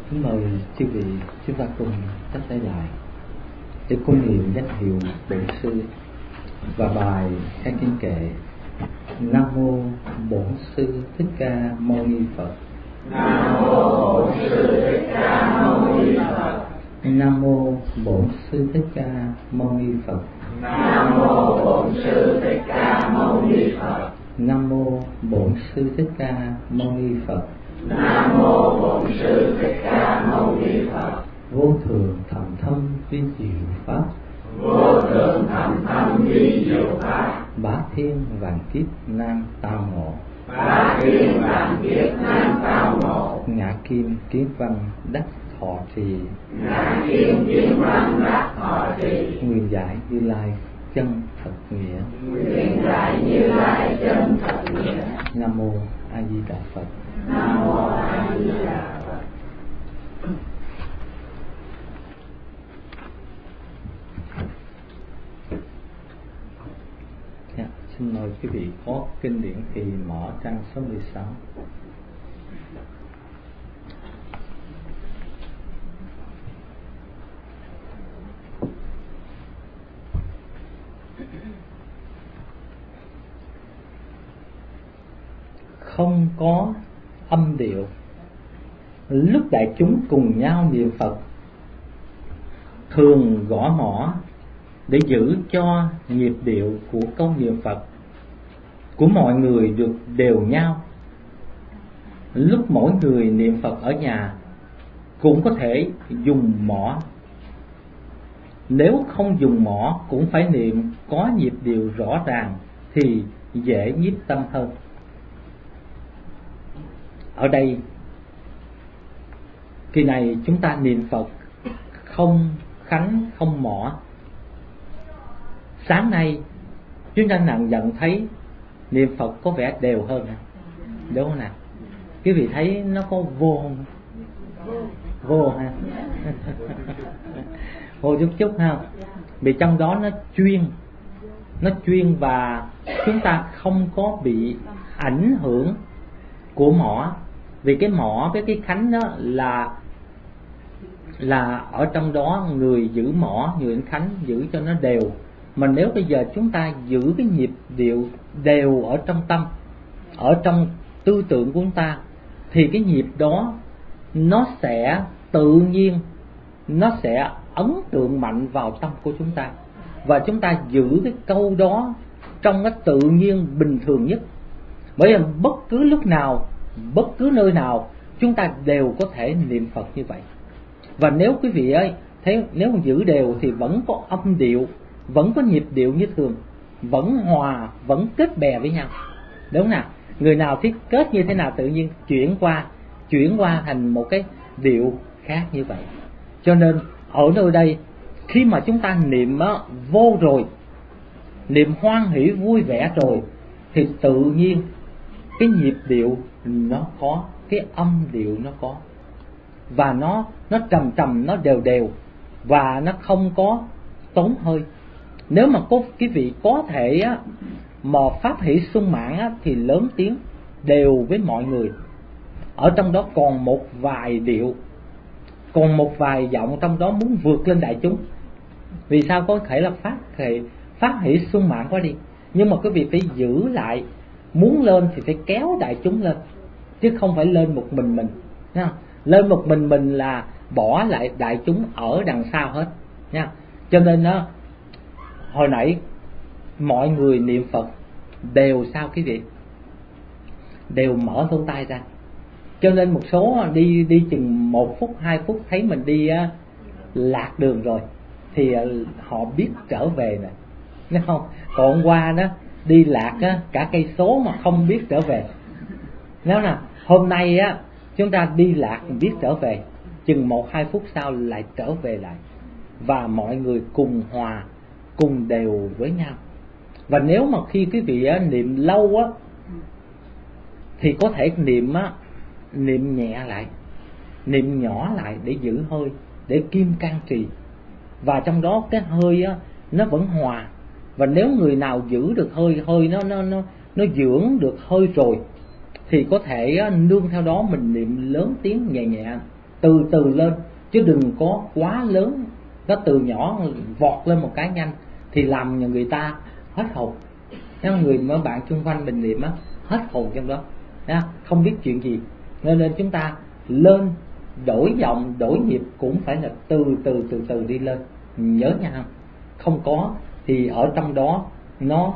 Kính mời chư vị, chúng ta cùng chắp tay lại để cung niệm danh hiệu Bổn Sư và bài khen kinh kệ. Nam mô Bổn Sư Thích Ca Mâu Ni Phật. Nam mô Bổn Sư Thích Ca Mâu Ni Phật. Nam mô Bổn Sư Thích Ca Mâu Ni Phật. Nam mô Bổn Sư Thích Ca Mâu Ni Phật. Nam mô Bổn Sư Thích Ca Mâu Ni Phật. Nam mô Bổn Sư Thích Ca Mâu Ni Phật. Vô thượng thầm thâm vi diệu pháp. Vô thượng thầm thâm vi diệu pháp. Bá thiên vạn kiếp nan tao ngộ. Bá thiên vạn kiếp nan tao ngộ. Ngã kim kiến văn đắc thọ trì. Ngã kim kiến văn đắc thọ trì. Nguyện giải Như Lai chân thật nghĩa. Nguyện giải Như Lai chân thật nghĩa. Nam mô A Di Đà Phật. Nam mô A Di Đà Phật. Xin mời quý vị có kinh điển thì mở trang số 16. Không có âm điệu, lúc đại chúng cùng nhau niệm Phật thường gõ mõ để giữ cho nhịp điệu của câu niệm Phật của mọi người được đều nhau. Lúc mỗi người niệm Phật ở nhà cũng có thể dùng mõ, nếu không dùng mõ cũng phải niệm có nhịp điệu rõ ràng thì dễ nhiếp tâm hơn. Ở đây kỳ này chúng ta niệm Phật không khánh không mõ. Sáng nay chúng ta nhận thấy niệm Phật có vẻ đều hơn, đúng không nào? Quý vị thấy nó có vô không? Vô ha. Vô chút chút ha. Vì trong đó nó chuyên và chúng ta không có bị ảnh hưởng của mõ. Vì cái mõ với cái khánh đó là ở trong đó người giữ mõ, người khánh giữ cho nó đều. Mà nếu bây giờ chúng ta giữ cái nhịp điệu đều ở trong tâm, ở trong tư tưởng của chúng ta, thì cái nhịp đó nó sẽ tự nhiên, nó sẽ ấn tượng mạnh vào tâm của chúng ta. Và chúng ta giữ cái câu đó trong cái tự nhiên bình thường nhất. Bởi vì bất cứ lúc nào, bất cứ nơi nào chúng ta đều có thể niệm Phật như vậy. Và nếu quý vị ơi thấy, nếu giữ đều thì vẫn có âm điệu, vẫn có nhịp điệu như thường, vẫn hòa, vẫn kết bè với nhau, đúng không nào? Người nào thích kết như thế nào tự nhiên chuyển qua thành một cái điệu khác như vậy. Cho nên ở nơi đây khi mà chúng ta niệm vô rồi, niệm hoan hỷ vui vẻ rồi, thì tự nhiên cái nhịp điệu nó có, cái âm điệu nó có, và nó trầm trầm, nó đều đều, và nó không có tốn hơi. Nếu mà có quý vị có thể mà pháp hỷ sung mãn thì lớn tiếng đều với mọi người. Ở trong đó còn một vài điệu, còn một vài giọng trong đó muốn vượt lên đại chúng. Vì sao? Có thể là pháp hỷ sung mãn quá đi, nhưng mà quý vị phải giữ lại. Muốn lên thì phải kéo đại chúng lên, chứ không phải lên một mình. Nha. Lên một mình là bỏ lại đại chúng ở đằng sau hết nha. Cho nên hồi nãy mọi người niệm Phật đều sao quý vị? Đều mở lỗ tai ra. Cho nên một số đi chừng 1 phút 2 phút thấy mình đi lạc đường rồi thì họ biết trở về nè, đúng không? Còn hôm qua đó đi lạc cả cây số mà không biết trở về. Nếu nào hôm nay chúng ta đi lạc biết trở về, chừng 1-2 phút sau lại trở về lại, và mọi người cùng hòa, cùng đều với nhau. Và nếu mà khi quý vị niệm lâu thì có thể niệm nhẹ lại, niệm nhỏ lại để giữ hơi, để kim can trì, và trong đó cái hơi nó vẫn hòa. Và nếu người nào giữ được hơi nó dưỡng được hơi rồi thì có thể nương theo đó mình niệm lớn tiếng nhẹ nhẹ, từ từ lên, chứ đừng có quá lớn. Nó từ nhỏ vọt lên một cái nhanh thì làm người ta hết hồn. Người mấy bạn xung quanh mình niệm á, hết hồn trong đó, không biết chuyện gì. Nên chúng ta lên đổi giọng đổi nhịp cũng phải là từ từ đi lên, nhớ nha. Không có thì ở trong đó nó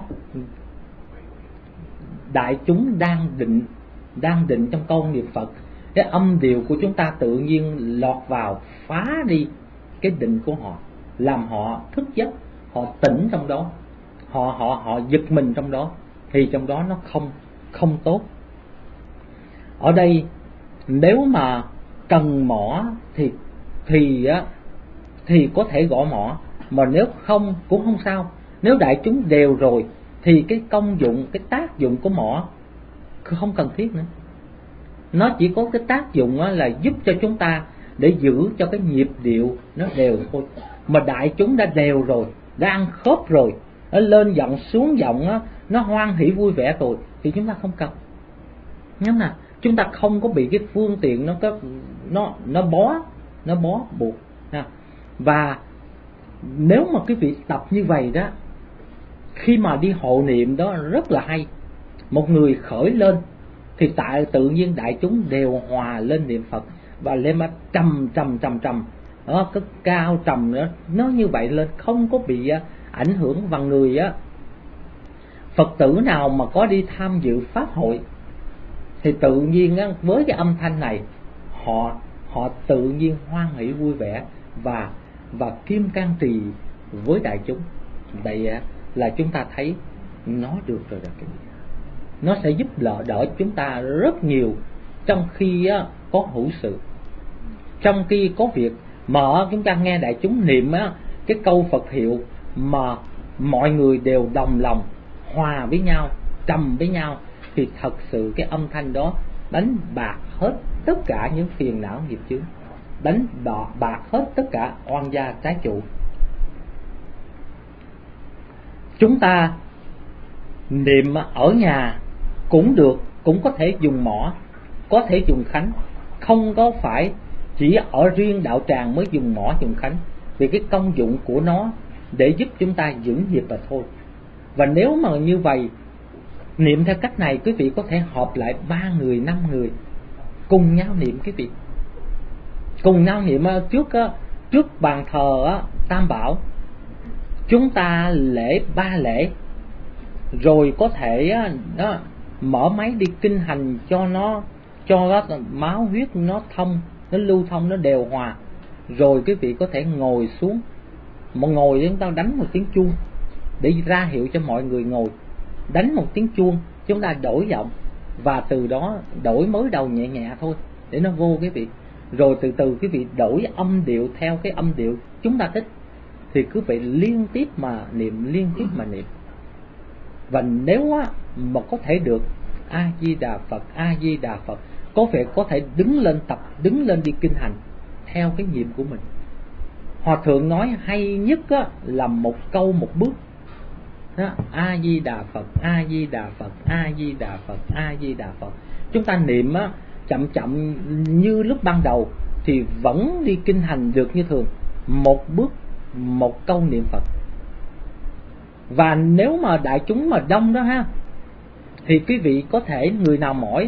đại chúng đang định trong câu niệm Phật, cái âm điệu của chúng ta tự nhiên lọt vào phá đi cái định của họ, làm họ thức giấc, họ tỉnh trong đó, họ giật mình trong đó, thì trong đó nó không tốt. Ở đây nếu mà cần mõ thì có thể gõ mõ, mà nếu không cũng không sao. Nếu đại chúng đều rồi thì cái công dụng, cái tác dụng của mõ không cần thiết nữa. Nó chỉ có cái tác dụng là giúp cho chúng ta để giữ cho cái nhịp điệu nó đều thôi. Mà đại chúng đã đều rồi, đã ăn khớp rồi, nó lên giọng xuống giọng nó hoan hỷ vui vẻ rồi thì chúng ta không cần. Nhưng mà chúng ta không có bị cái phương tiện nó bó buộc. Và nếu mà cái vị tập như vậy đó, khi mà đi hộ niệm đó rất là hay. Một người khởi lên thì tự nhiên đại chúng đều hòa lên niệm Phật, và lên mà trầm đó, cái cao trầm nữa, nó như vậy lên, không có bị ảnh hưởng. Và người Phật tử nào mà có đi tham dự pháp hội thì tự nhiên với cái âm thanh này họ tự nhiên hoan hỷ vui vẻ và kim can trì với đại chúng. Vậy là chúng ta thấy nó được rồi đó. Nó sẽ giúp đỡ chúng ta rất nhiều trong khi có hữu sự, trong khi có việc mà chúng ta nghe đại chúng niệm cái câu Phật hiệu mà mọi người đều đồng lòng hòa với nhau, trầm với nhau, thì thật sự cái âm thanh đó đánh bạc hết tất cả những phiền não nghiệp chướng, đánh bạc hết tất cả oan gia trái chủ. Chúng ta niệm ở nhà cũng được, cũng có thể dùng mõ, có thể dùng khánh, không có phải chỉ ở riêng đạo tràng mới dùng mõ dùng khánh, vì cái công dụng của nó để giúp chúng ta giữ nhịp mà thôi. Và nếu mà như vậy niệm theo cách này, quý vị có thể họp lại 3 người 5 người cùng nhau niệm. Quý vị cùng nhau niệm trước bàn thờ Tam Bảo, chúng ta lễ 3 lễ, rồi có thể mở máy đi kinh hành cho máu huyết nó thông, nó lưu thông, nó đều hòa. Rồi quý vị có thể ngồi xuống, ngồi chúng ta đánh một tiếng chuông để ra hiệu cho mọi người ngồi, đánh một tiếng chuông, chúng ta đổi giọng, và từ đó đổi mới đầu nhẹ nhẹ thôi để nó vô quý vị. Rồi từ từ quý vị đổi âm điệu theo cái âm điệu chúng ta thích, thì quý vị liên tiếp mà niệm. Và nếu mà có thể được A Di Đà Phật, A Di Đà Phật, có thể đứng lên đi kinh hành theo cái nhịp của mình. Hòa thượng nói hay nhất là một câu một bước đó, A Di Đà Phật, A Di Đà Phật, A Di Đà Phật, A Di Đà Phật. Chúng ta niệm chậm như lúc ban đầu thì vẫn đi kinh hành được như thường, một bước một câu niệm Phật. Và nếu mà đại chúng mà đông đó thì quý vị có thể người nào mỏi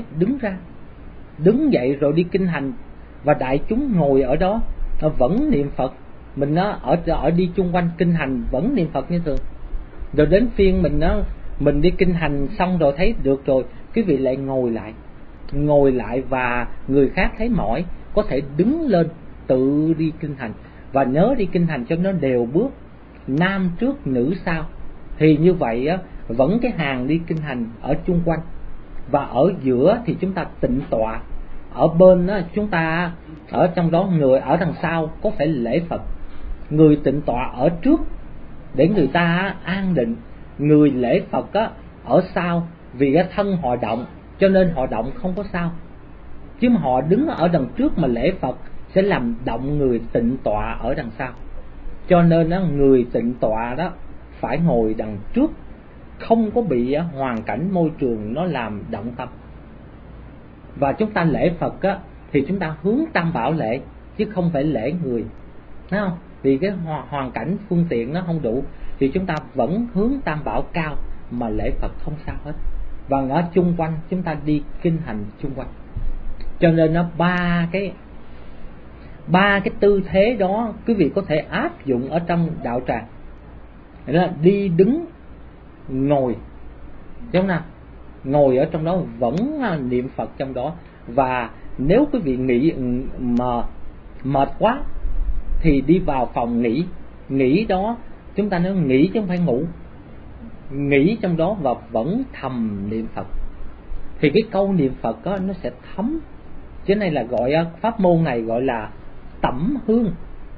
đứng dậy rồi đi kinh hành, và đại chúng ngồi ở đó vẫn niệm Phật. Mình ở đi chung quanh kinh hành vẫn niệm Phật như thường. Rồi đến phiên mình đi kinh hành xong rồi thấy được rồi, quý vị lại ngồi lại, và người khác thấy mỏi có thể đứng lên tự đi kinh hành. Và nhớ đi kinh hành cho nó đều bước, nam trước nữ sau, thì như vậy vẫn cái hàng đi kinh hành ở chung quanh. Và ở giữa thì chúng ta tịnh tọa, ở bên chúng ta ở trong đó, người ở đằng sau có phải lễ Phật, người tịnh tọa ở trước để người ta an định, người lễ Phật ở sau, vì cái thân họ động cho nên họ động không có sao. Chứ mà họ đứng ở đằng trước mà lễ Phật sẽ làm động người tịnh tọa ở đằng sau. Cho nên người tịnh tọa đó phải ngồi đằng trước, không có bị hoàn cảnh môi trường nó làm động tâm. Và chúng ta lễ Phật thì chúng ta hướng Tam Bảo lễ, chứ không phải lễ người, thấy không? Vì cái hoàn cảnh phương tiện nó không đủ thì chúng ta vẫn hướng Tam Bảo cao mà lễ Phật không sao hết. Và ở chung quanh chúng ta đi kinh hành chung quanh, cho nên nó ba cái tư thế đó quý vị có thể áp dụng ở trong đạo tràng. Đó là đi đứng ngồi, đúng không? Ngồi ở trong đó vẫn niệm Phật trong đó. Và nếu quý vị nghĩ mà mệt quá thì đi vào phòng nghỉ đó, chúng ta nói nghỉ chứ không phải ngủ, nghỉ trong đó và vẫn thầm niệm Phật, thì cái câu niệm Phật đó nó sẽ thấm. Chứ này là gọi pháp môn này gọi là tẩm hương.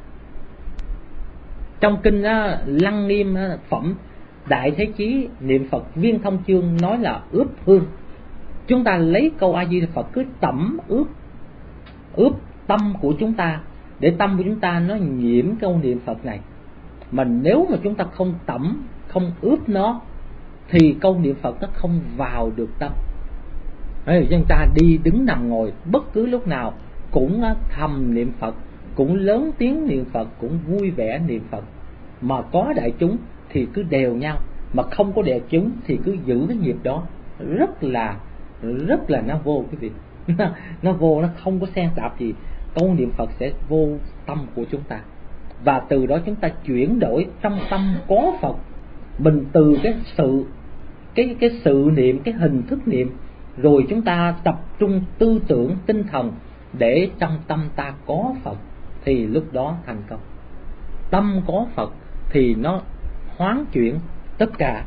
Trong kinh Lăng Nghiêm phẩm Đại Thế Chí niệm Phật Viên Thông Chương nói là ướp hương. Chúng ta lấy câu A Di Đà Phật cứ tẩm ướp tâm của chúng ta, để tâm của chúng ta nó nhiễm câu niệm Phật này. Mà nếu mà chúng ta không tẩm, không ướp nó thì câu niệm Phật nó không vào được tâm. Đấy, chúng ta đi đứng nằm ngồi bất cứ lúc nào cũng thầm niệm Phật, cũng lớn tiếng niệm Phật, cũng vui vẻ niệm Phật. Mà có đại chúng thì cứ đều nhau, mà không có đại chúng thì cứ giữ cái nhịp đó, rất là nó vô cái việc nó vô, nó không có xen tạp gì. Câu niệm Phật sẽ vô tâm của chúng ta, và từ đó chúng ta chuyển đổi trong tâm có Phật. Mình từ cái sự niệm, cái hình thức niệm, rồi chúng ta tập trung tư tưởng tinh thần để trong tâm ta có Phật, thì lúc đó thành công. Tâm có Phật thì nó hoán chuyển tất cả.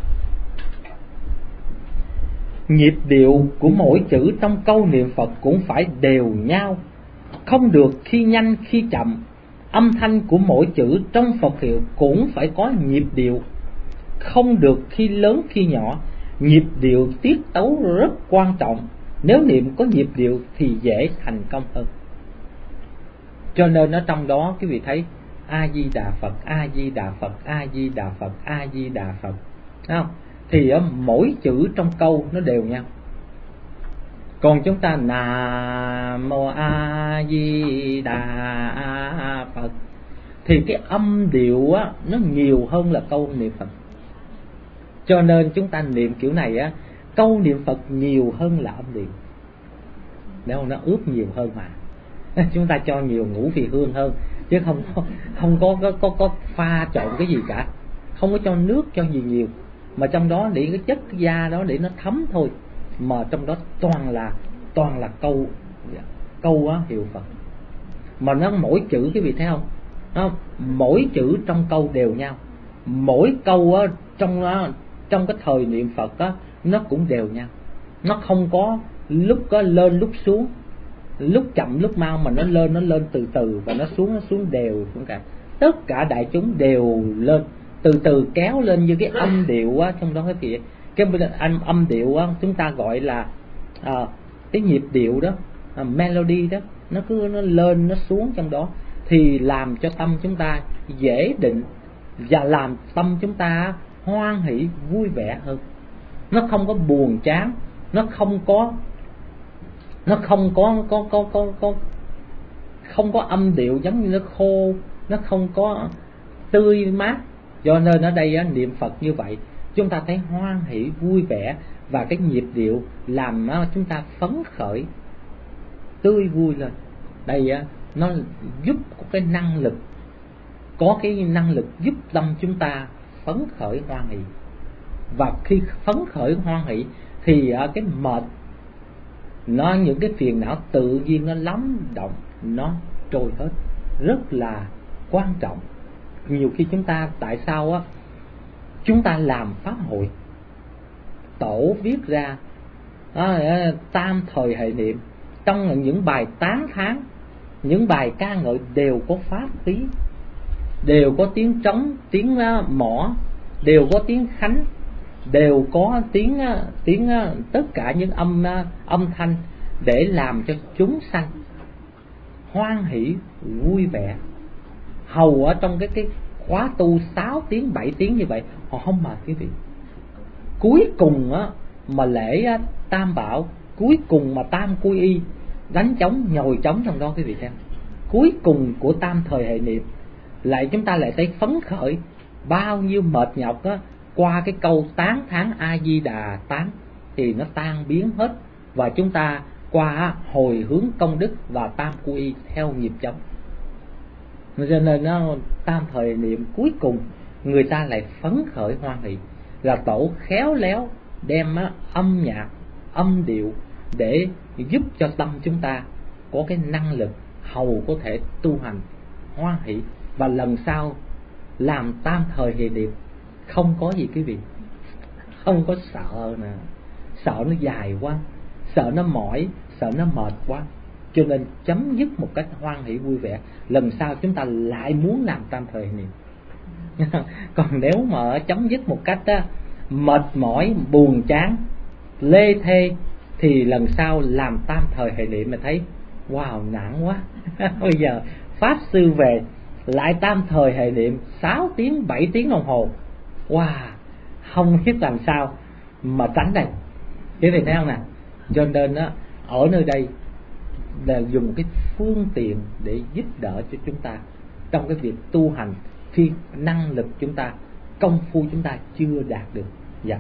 Nhịp điệu của mỗi chữ trong câu niệm Phật cũng phải đều nhau, không được khi nhanh khi chậm. Âm thanh của mỗi chữ trong Phật hiệu cũng phải có nhịp điệu, không được khi lớn khi nhỏ. Nhịp điệu tiết tấu rất quan trọng, nếu niệm có nhịp điệu thì dễ thành công hơn. Cho nên ở trong đó quý vị thấy A Di Đà Phật, A Di Đà Phật, A Di Đà Phật, A Di Đà Phật, thấy không? Thì mỗi chữ trong câu nó đều nhau. Còn chúng ta Nam Mô A Di Đà Phật thì cái âm điệu nó nhiều hơn là câu niệm Phật. Cho nên chúng ta niệm kiểu này câu niệm Phật nhiều hơn là âm điệu. Đâu nó ướp nhiều hơn mà. Chúng ta cho nhiều ngũ vị hương hơn, chứ không có pha trộn cái gì cả, không có cho nước cho gì nhiều, mà trong đó để cái chất da đó để nó thấm thôi. Mà trong đó toàn là câu hiệu Phật. Mà nó mỗi chữ quý vị thấy không? Nó mỗi chữ trong câu đều nhau, mỗi câu trong cái thời niệm Phật nó cũng đều nhau. Nó không có lúc có lên lúc xuống, lúc chậm lúc mau, mà nó lên từ từ và nó xuống đều cũng cả. Tất cả đại chúng đều lên từ từ, kéo lên như cái âm điệu trong đó cái âm điệu chúng ta gọi là cái nhịp điệu đó, melody đó, nó cứ nó lên nó xuống trong đó, thì làm cho tâm chúng ta dễ định và làm tâm chúng ta hoan hỷ vui vẻ hơn. Nó không có buồn chán, nó không có âm điệu giống như nó khô, nó không có tươi mát. Do nên ở đây niệm Phật như vậy chúng ta thấy hoan hỷ vui vẻ, và cái nhịp điệu làm chúng ta phấn khởi tươi vui lên. Đây nó giúp có cái năng lực giúp tâm chúng ta phấn khởi hoan hỷ. Và khi phấn khởi hoan hỷ thì cái mệt, những cái phiền não tự nhiên nó lắng động, nó trôi hết. Rất là quan trọng. Nhiều khi chúng ta tại sao chúng ta làm pháp hội, tổ viết ra tam thời hệ niệm, trong những bài tán thán, những bài ca ngợi đều có pháp khí, đều có tiếng trống, tiếng mõ, đều có tiếng khánh, đều có tiếng tất cả những âm thanh để làm cho chúng sanh hoan hỷ vui vẻ. Hầu ở trong cái khóa tu 6 tiếng 7 tiếng như vậy họ không mệt quý vị. Cuối cùng mà lễ Tam Bảo, cuối cùng mà Tam Quy Y đánh trống nhồi trống trong đó quý vị xem. Cuối cùng của tam thời hệ niệm lại chúng ta lại thấy phấn khởi, bao nhiêu mệt nhọc á, qua cái câu tán thán A Di Đà tán thì nó tan biến hết, và chúng ta qua hồi hướng công đức và tam quy y theo nhịp trống. Cho nên nó tam thời niệm cuối cùng người ta lại phấn khởi hoan hỷ, là tổ khéo léo đem âm nhạc âm điệu để giúp cho tâm chúng ta có cái năng lực hầu có thể tu hành hoan hỷ. Và lần sau làm tam thời hệ niệm không có gì quý vị, không có sợ nè, sợ nó dài quá, sợ nó mỏi, sợ nó mệt quá, cho nên chấm dứt một cách hoan hỷ vui vẻ. Lần sau chúng ta lại muốn làm tam thời hệ niệm. Còn nếu mà chấm dứt một cách mệt mỏi, buồn chán, lê thê thì lần sau làm tam thời hệ niệm mà thấy wow nản quá. Bây giờ pháp sư về lại tam thời hệ niệm 6 tiếng 7 tiếng đồng hồ, wow, không biết làm sao mà tránh đây. Thế thì thấy không nè, cho nên ở nơi đây là dùng cái phương tiện để giúp đỡ cho chúng ta trong cái việc tu hành khi năng lực chúng ta, công phu chúng ta chưa đạt được. Dạ.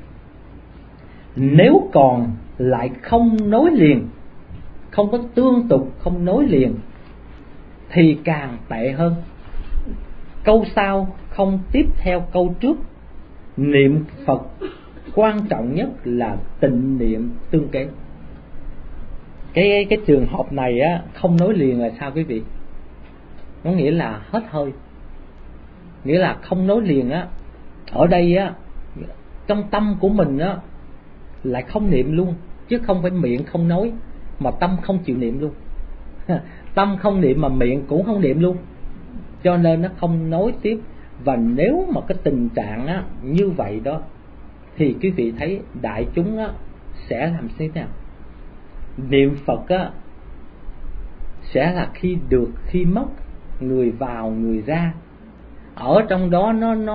Nếu còn lại không nối liền, không có tương tục, không nối liền thì càng tệ hơn. Câu sau không tiếp theo câu trước. Niệm Phật quan trọng nhất là tịnh niệm tương kế. Cái trường hợp này không nối liền là sao quý vị? Nó nghĩa là hết hơi. Nghĩa là không nối liền ở đây trong tâm của mình lại không niệm luôn, chứ không phải miệng không nói mà tâm không chịu niệm luôn. Tâm không niệm mà miệng cũng không niệm luôn, cho nên nó không nối tiếp. Và nếu mà cái tình trạng như vậy đó thì quý vị thấy đại chúng sẽ làm thế nào? Niệm Phật sẽ là khi được khi mất, người vào người ra. Ở trong đó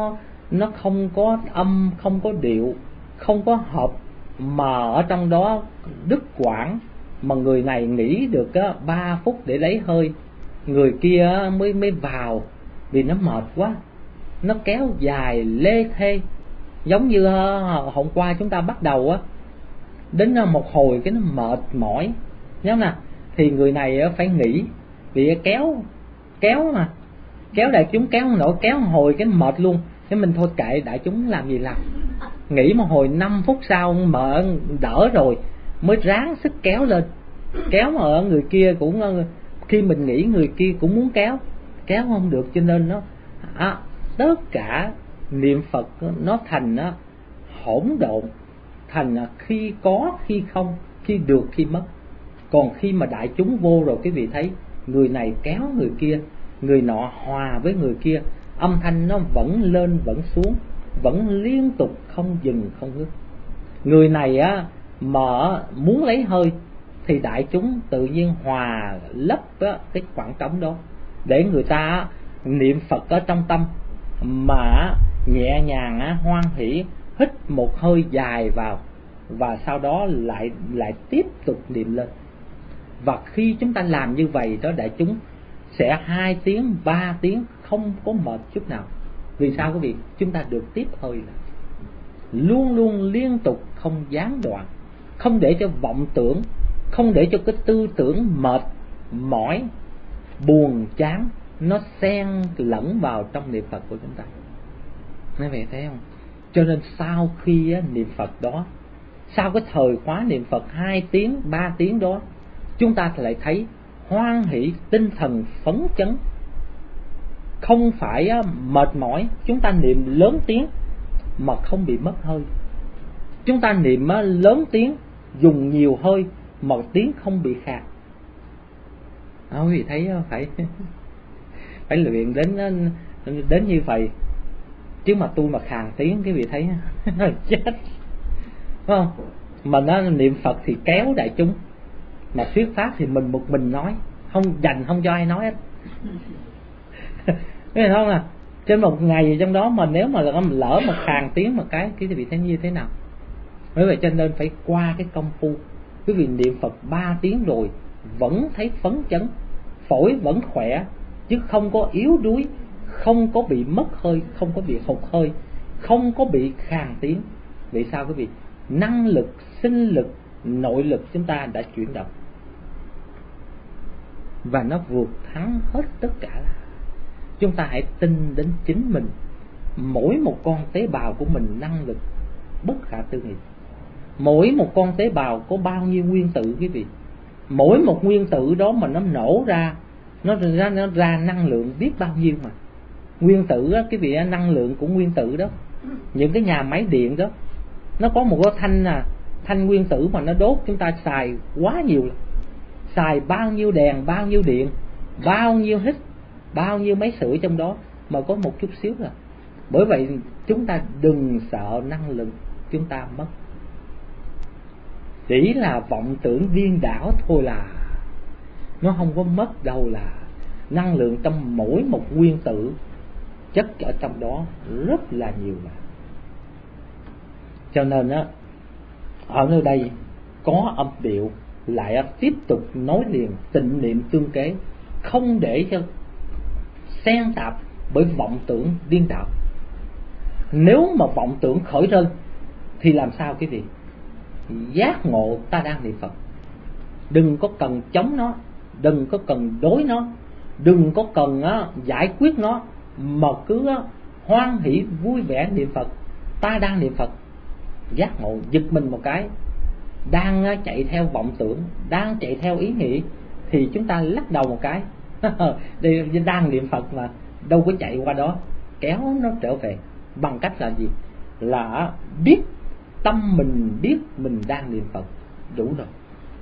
nó không có âm, không có điệu, không có hợp, mà ở trong đó đứt quãng, mà người này nghỉ được 3 phút để lấy hơi, người kia mới vào vì nó mệt quá, nó kéo dài lê thê. Giống như hôm qua chúng ta bắt đầu đến một hồi cái nó mệt mỏi, nhớ nè, thì người này phải nghỉ vì kéo mà kéo đại chúng kéo không nổi, kéo một hồi cái mệt luôn. Thế mình thôi kệ đại chúng làm gì làm, nghỉ một hồi 5 phút sau mà đỡ rồi mới ráng sức kéo lên. Kéo mà ở người kia cũng khi mình nghỉ người kia cũng muốn kéo không được, cho nên nó tất cả niệm Phật nó thành hỗn độn, thành khi có khi không, khi được khi mất. Còn khi mà đại chúng vô rồi, quý vị thấy người này kéo người kia, người nọ hòa với người kia, âm thanh nó vẫn lên vẫn xuống, vẫn liên tục không dừng không ngớt. Người này mà muốn lấy hơi thì đại chúng tự nhiên hòa lấp cái khoảng trống đó, để người ta niệm Phật ở trong tâm mà nhẹ nhàng hoan hỷ hít một hơi dài vào, và sau đó lại tiếp tục niệm lên. Và khi chúng ta làm như vậy đó, đại chúng sẽ 2 tiếng 3 tiếng không có mệt chút nào. Vì sao quý vị? Chúng ta được tiếp hơi là luôn luôn liên tục, không gián đoạn, không để cho vọng tưởng, không để cho cái tư tưởng mệt mỏi buồn chán nó xen lẫn vào trong niệm Phật của chúng ta. Nói vậy thấy không? Cho nên sau khi niệm Phật đó, sau cái thời khóa niệm Phật 2 tiếng 3 tiếng đó, chúng ta lại thấy hoan hỷ, tinh thần phấn chấn, không phải mệt mỏi. Chúng ta niệm lớn tiếng mà không bị mất hơi. Chúng ta niệm lớn tiếng, dùng nhiều hơi mà tiếng không bị khạc. Quý vị thấy phải luyện đến như vậy. Chứ mà tôi mà khàn tiếng quý vị thấy chết, đúng không? Mà nó niệm Phật thì kéo đại chúng, mà thuyết pháp thì mình một mình nói, không dành không cho ai nói hết. Thấy không à? Trên một ngày trong đó mà nếu mà lỡ một khàn tiếng một cái quý vị thấy như thế nào? Bởi vậy cho nên phải qua cái công phu. Quý vị niệm Phật 3 tiếng rồi vẫn thấy phấn chấn, phổi vẫn khỏe, chứ không có yếu đuối, không có bị mất hơi, không có bị hụt hơi, không có bị khàn tiếng. Vì sao quý vị? Năng lực, sinh lực, nội lực chúng ta đã chuyển động, và nó vượt thắng hết tất cả. Chúng ta hãy tin đến chính mình. Mỗi một con tế bào của mình năng lực bất khả tư nghị. Mỗi một con tế bào có bao nhiêu nguyên tử quý vị? Mỗi một nguyên tử đó mà nó nổ ra, nó ra năng lượng biết bao nhiêu mà. Nguyên tử á, quý vị, năng lượng của nguyên tử đó, những cái nhà máy điện đó, nó có một cái thanh nguyên tử mà nó đốt chúng ta xài quá nhiều. Xài bao nhiêu đèn, bao nhiêu điện, bao nhiêu hít, bao nhiêu máy sưởi trong đó mà có một chút xíu rồi. Bởi vậy chúng ta đừng sợ năng lượng chúng ta mất. Chỉ là vọng tưởng điên đảo thôi là nó không có mất đâu. Là năng lượng trong mỗi một nguyên tử chất ở trong đó rất là nhiều mà. Cho nên á, ở nơi đây có âm điệu lại tiếp tục nối liền tịnh niệm tương kế, không để cho xen tạp bởi vọng tưởng điên đảo. Nếu mà vọng tưởng khởi lên thì làm sao quý vị? Giác ngộ ta đang niệm Phật. Đừng có cần chống nó, đừng có cần đối nó, đừng có cần giải quyết nó, mà cứ hoan hỷ vui vẻ niệm Phật. Ta đang niệm Phật. Giác ngộ giật mình một cái, đang chạy theo vọng tưởng, đang chạy theo ý nghĩ, thì chúng ta lắc đầu một cái đây đang niệm Phật mà, đâu có chạy qua đó, kéo nó trở về. Bằng cách là gì? Là biết tâm mình, biết mình đang niệm Phật, đủ rồi.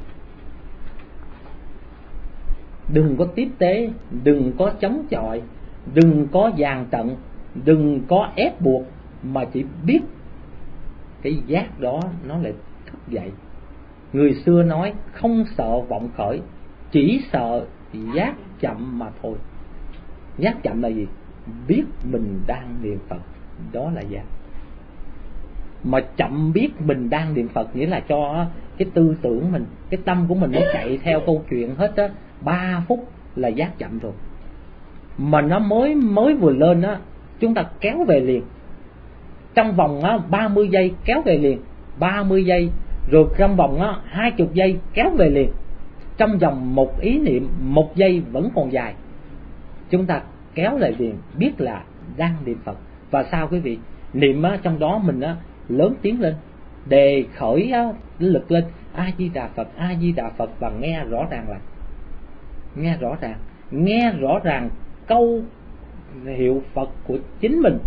Đừng có tiếp tế, đừng có chống chọi, đừng có dàn trận, đừng có ép buộc, mà chỉ biết cái giác đó nó lại thức dậy. Người xưa nói không sợ vọng khởi, chỉ sợ giác chậm mà thôi. Giác chậm là gì? Biết mình đang niệm Phật, đó là giác. Mà chậm biết mình đang niệm Phật nghĩa là cho cái tư tưởng mình, cái tâm của mình nó chạy theo câu chuyện hết á, 3 phút là giác chậm rồi. Mà nó mới vừa lên á, chúng ta kéo về liền. Trong vòng 30 giây kéo về liền, 30 giây, rồi trong vòng 20 giây kéo về liền. Trong vòng một ý niệm, 1 giây vẫn còn dài, chúng ta kéo lại liền, biết là đang niệm Phật. Và sao quý vị? Niệm trong đó mình lớn tiếng lên, đề khởi lực lên, A Di Đà Phật, A Di Đà Phật, và nghe rõ ràng là nghe rõ ràng câu hiệu Phật của chính mình.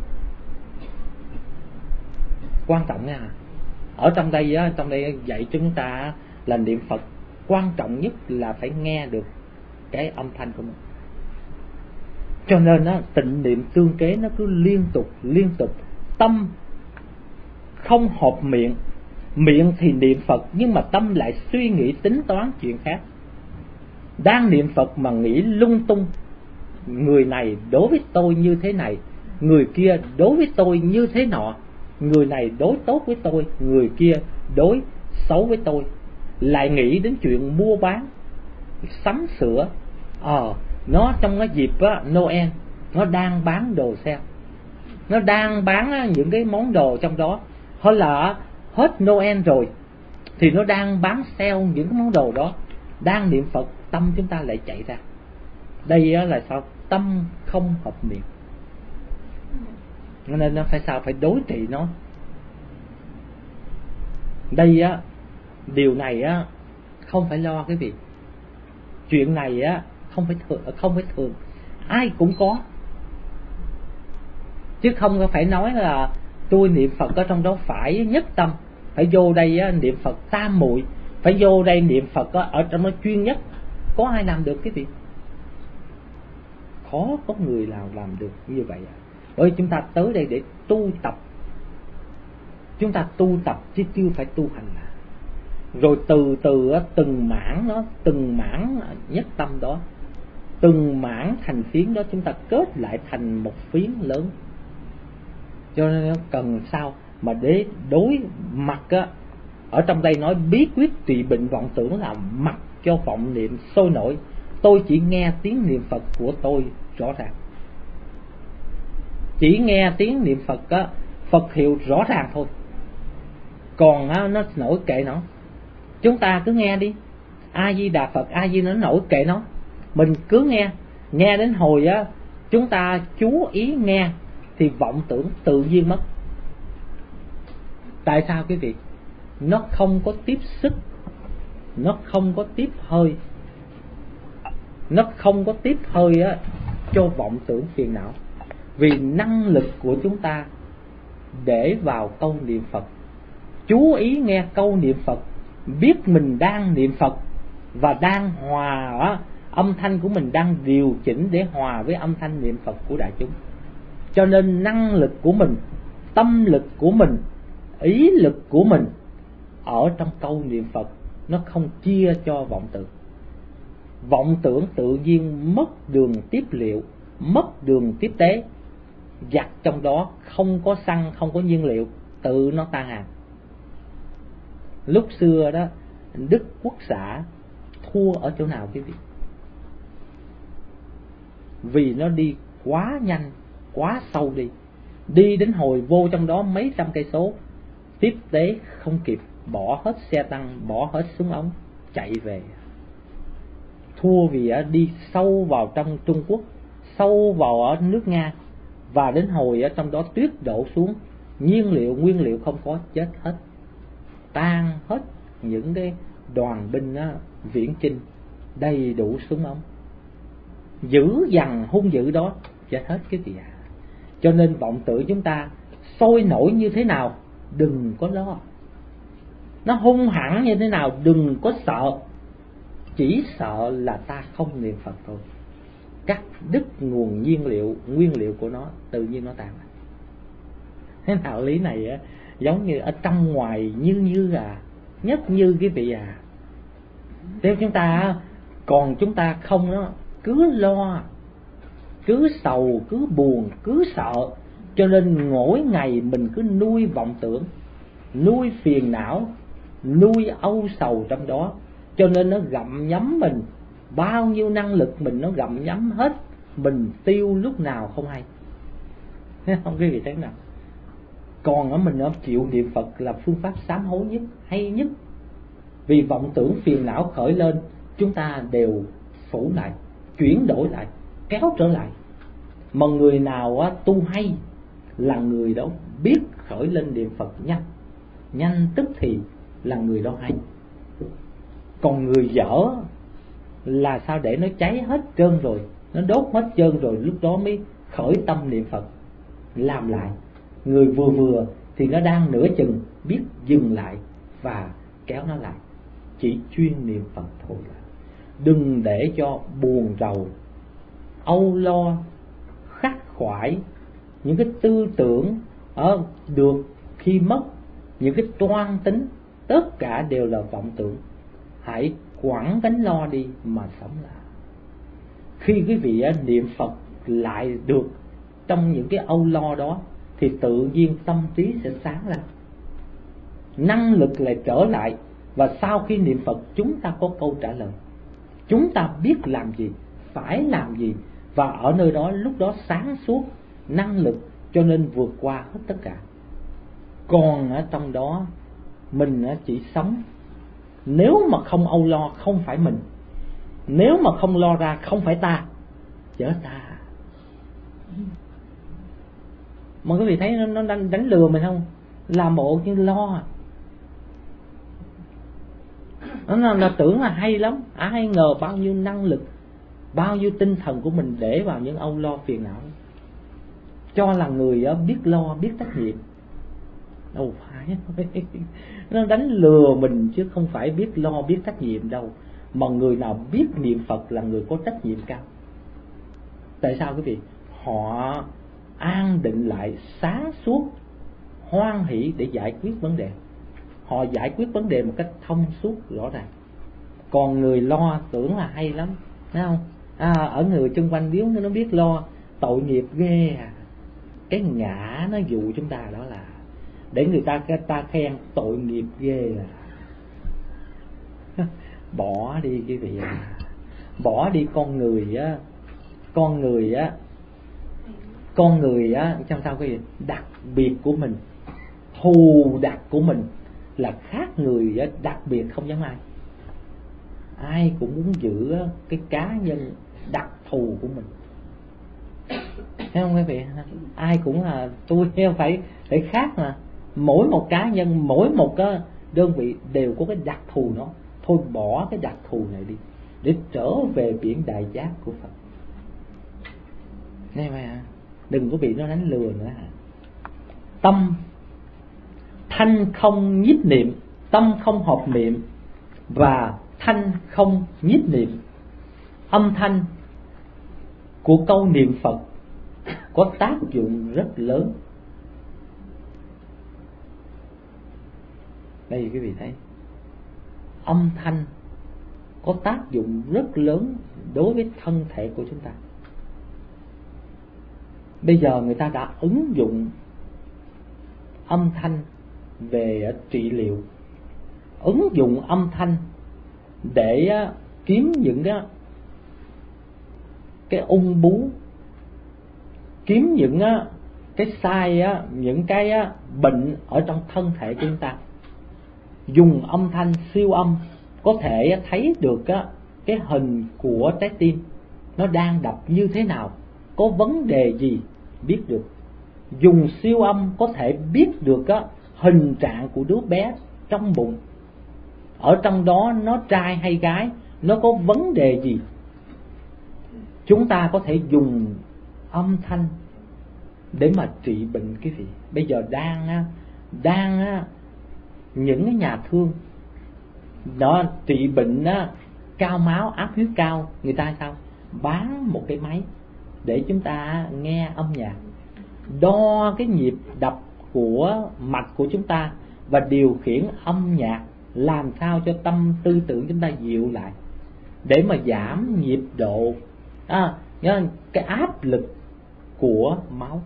Quan trọng nha. Ở trong đây dạy chúng ta là niệm Phật, quan trọng nhất là phải nghe được cái âm thanh của mình. Cho nên tịnh niệm tương kế nó cứ liên tục. Tâm không họp miệng, miệng thì niệm Phật nhưng mà tâm lại suy nghĩ tính toán chuyện khác. Đang niệm Phật mà nghĩ lung tung, người này đối với tôi như thế này, người kia đối với tôi như thế nọ, người này đối tốt với tôi, người kia đối xấu với tôi. Lại nghĩ đến chuyện mua bán, sắm sửa. Nó trong cái dịp Noel, nó đang bán đồ sale, nó đang bán những cái món đồ trong đó. Hoặc là hết Noel rồi thì nó đang bán sale những cái món đồ đó. Đang niệm Phật, tâm chúng ta lại chạy ra. Đây là sao? Tâm không hợp miệng. Nên nó phải sao? Phải đối trị nó. Đây điều này không phải lo cái gì. Chuyện này không phải thường, ai cũng có, chứ không có phải nói là tôi niệm Phật ở trong đó phải nhất tâm, phải vô đây niệm Phật tam muội, phải vô đây niệm Phật ở trong đó chuyên nhất. Có ai làm được cái gì? Khó có người nào làm được như vậy. Bởi chúng ta tới đây để tu tập, chúng ta tu tập chứ chưa phải tu hành. Rồi từ từng mảng nhất tâm đó, từng mảng thành phiến đó, chúng ta kết lại thành một phiến lớn. Cho nên nó cần sao mà để đối mặt ở trong đây nói bí quyết trị bệnh vọng tưởng là mặt cho vọng niệm sôi nổi. Tôi chỉ nghe tiếng niệm Phật của tôi rõ ràng, chỉ nghe tiếng niệm Phật á, Phật hiệu rõ ràng thôi. Còn á, nó nổi kệ nó, chúng ta cứ nghe đi. A Di Đà Phật, A Di nó nổi kệ nó, mình cứ nghe đến hồi á chúng ta chú ý nghe thì vọng tưởng tự nhiên mất. Tại sao quý vị? Nó không có tiếp sức, nó không có tiếp hơi, nó không có tiếp hơi á cho vọng tưởng phiền não. Vì năng lực của chúng ta để vào câu niệm Phật, chú ý nghe câu niệm Phật, biết mình đang niệm Phật và đang hòa á, âm thanh của mình đang điều chỉnh để hòa với âm thanh niệm Phật của đại chúng. Cho nên năng lực của mình, tâm lực của mình, ý lực của mình ở trong câu niệm Phật nó không chia cho vọng tưởng. Vọng tưởng tự nhiên mất đường tiếp liệu, mất đường tiếp tế, giặt trong đó không có xăng, không có nhiên liệu, tự nó tan hàng. Lúc xưa đó, Đức Quốc xã thua ở chỗ nào quý vị? Vì nó đi quá nhanh, quá sâu đi đến hồi vô trong đó mấy trăm cây số, tiếp tế không kịp, bỏ hết xe tăng, bỏ hết súng ống chạy về. Thua vì đi sâu vào trong Trung Quốc, sâu vào ở nước Nga, và đến hồi ở trong đó tuyết đổ xuống, nguyên liệu không có, chết hết, tan hết những cái đoàn binh viễn chinh đầy đủ súng ống, dữ dằn hung dữ đó, chết hết cái gì. Cho nên vọng tưởng chúng ta sôi nổi như thế nào đừng có lo, nó hung hãn như thế nào đừng có sợ, chỉ sợ là ta không niệm Phật thôi. Cắt đứt nguồn nguyên liệu của nó, tự nhiên nó tan. Thế đạo lý này á, giống như ở trong ngoài như nhất như quý vị Nếu chúng ta còn chúng ta không đó, cứ lo, cứ sầu, cứ buồn, cứ sợ, cho nên mỗi ngày mình cứ nuôi vọng tưởng, nuôi phiền não, nuôi âu sầu trong đó, cho nên nó gặm nhấm mình. Bao nhiêu năng lực mình nó gặm nhấm hết, mình tiêu lúc nào không hay. Không quý vị thấy nào? Còn ở mình chịu niệm Phật là phương pháp sám hối nhất, hay nhất. Vì vọng tưởng phiền não khởi lên, chúng ta đều phủ lại, chuyển đổi lại, kéo trở lại. Mà người nào tu hay là người đó biết khởi lên niệm Phật nhanh tức thì là người đó hay. Còn người dở là sao để nó cháy hết trơn rồi, nó đốt hết trơn rồi, lúc đó mới khởi tâm niệm Phật làm lại. Người vừa thì nó đang nửa chừng, biết dừng lại và kéo nó lại, chỉ chuyên niệm Phật thôi. Đừng để cho buồn rầu, âu lo, khắc khoải, những cái tư tưởng được khi mất, những cái toan tính, tất cả đều là vọng tưởng. Hãy quẳng gánh lo đi mà sống lại. Khi quý vị niệm Phật lại được trong những cái âu lo đó, thì tự nhiên tâm trí sẽ sáng ra, năng lực lại trở lại. Và sau khi niệm Phật, chúng ta có câu trả lời, chúng ta biết làm gì, phải làm gì, và ở nơi đó lúc đó sáng suốt, năng lực, cho nên vượt qua hết tất cả. Còn ở trong đó mình chỉ sống. Nếu mà không âu lo không phải mình, nếu mà không lo ra không phải ta, chớ ta. Mà quý vị thấy nó đánh lừa mình không? Làm bộ như lo, nó là tưởng là hay lắm, ai ngờ bao nhiêu năng lực, bao nhiêu tinh thần của mình để vào những âu lo phiền não, cho là người biết lo, biết trách nhiệm. Đâu phải. Nó đánh lừa mình chứ không phải biết lo, biết trách nhiệm đâu. Mà người nào biết niệm Phật là người có trách nhiệm cao. Tại sao quý vị? Họ an định lại, sáng suốt, hoan hỷ để giải quyết vấn đề. Họ giải quyết vấn đề một cách thông suốt, rõ ràng. Còn người lo tưởng là hay lắm, thấy không? Ở người xung quanh nếu nó biết lo, tội nghiệp ghê à. Cái ngã nó dụ chúng ta đó là để người ta khen tội nghiệp ghê à. Bỏ đi quý vị ạ. Bỏ đi con người á. Con người á trong sao quý vị, đặc biệt của mình, thù đặc của mình là khác người á, đặc biệt không giống ai. Ai cũng muốn giữ cái cá nhân đặc thù của mình, thấy không quý vị? Ai cũng là tôi phải khác mà. Mỗi một cá nhân, mỗi một cái đơn vị đều có cái đặc thù nó. Thôi bỏ cái đặc thù này đi để trở về biển đại giác của Phật. Nghe vậy hả? Đừng có bị nó đánh lừa nữa hả? Tâm thanh không nhiếp niệm, tâm không hợp niệm và thanh không nhiếp niệm. Âm thanh của câu niệm Phật có tác dụng rất lớn. Đây quý vị thấy, âm thanh có tác dụng rất lớn đối với thân thể của chúng ta. Bây giờ người ta đã ứng dụng âm thanh về trị liệu, ứng dụng âm thanh để kiếm những cái ung bú, kiếm những cái sai, những cái bệnh ở trong thân thể của chúng ta. Dùng âm thanh siêu âm có thể thấy được cái hình của trái tim nó đang đập như thế nào, có vấn đề gì biết được. Dùng siêu âm có thể biết được hình trạng của đứa bé trong bụng, ở trong đó nó trai hay gái, nó có vấn đề gì. Chúng ta có thể dùng âm thanh để mà trị bệnh quý vị. Bây giờ đang những cái nhà thương đó trị bệnh cao máu, áp huyết cao, người ta sao bán một cái máy để chúng ta nghe âm nhạc, đo cái nhịp đập của mạch của chúng ta và điều khiển âm nhạc làm sao cho tâm tư tưởng chúng ta dịu lại để mà giảm nhịp độ, cái áp lực của máu.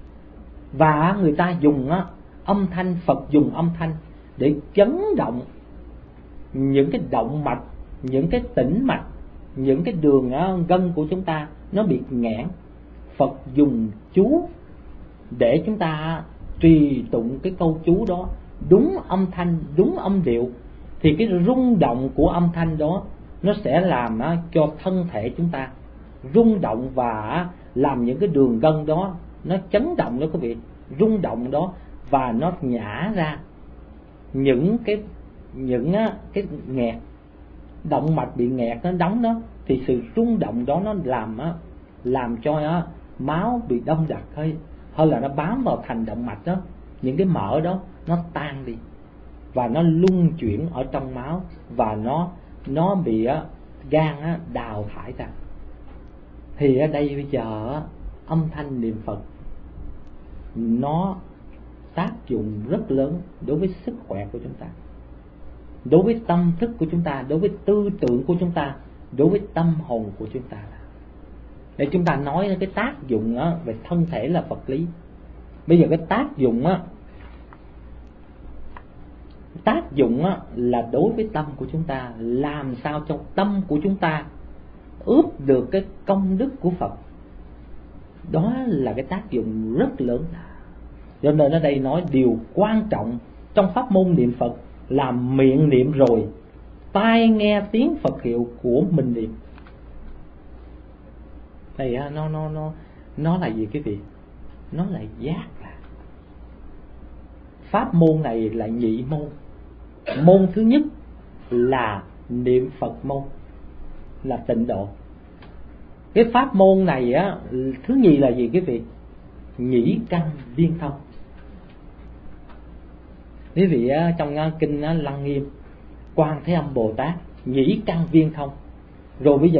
Và người ta dùng âm thanh, Phật dùng âm thanh để chấn động những cái động mạch, những cái tĩnh mạch, những cái đường gân của chúng ta nó bị nghẽn. Phật dùng chú để chúng ta trì tụng cái câu chú đó đúng âm thanh, đúng âm điệu, thì cái rung động của âm thanh đó nó sẽ làm cho thân thể chúng ta rung động và làm những cái đường gân đó nó chấn động đó quý vị, rung động đó, và nó nhả ra những cái nghẹt, động mạch bị nghẹt nó đóng đó, thì sự rung động đó nó làm cho máu bị đông đặc hay là nó bám vào thành động mạch đó, những cái mỡ đó nó tan đi và nó luân chuyển ở trong máu, và nó bị gan đào thải ra. Thì ở đây bây giờ âm thanh niệm Phật nó tác dụng rất lớn đối với sức khỏe của chúng ta, đối với tâm thức của chúng ta, đối với tư tưởng của chúng ta, đối với tâm hồn của chúng ta. Để chúng ta nói cái tác dụng về thân thể là vật lý. Bây giờ cái tác dụng là đối với tâm của chúng ta, làm sao cho tâm của chúng ta ướp được cái công đức của Phật. Đó là cái tác dụng rất lớn. Cho nên ở đây nói điều quan trọng trong pháp môn niệm Phật là miệng niệm rồi tai nghe tiếng Phật hiệu của mình niệm. Đây nó là gì quý vị? Nó là giác. Pháp môn này là nhị môn. Môn thứ nhất là niệm Phật môn, là tịnh độ. Cái pháp môn này thứ nhì là gì quý vị? Nhĩ căn viên thông. Quý vị trong kinh Lăng Nghiêm, Quan Thế Âm Bồ Tát nhĩ căn viên thông. Rồi bây giờ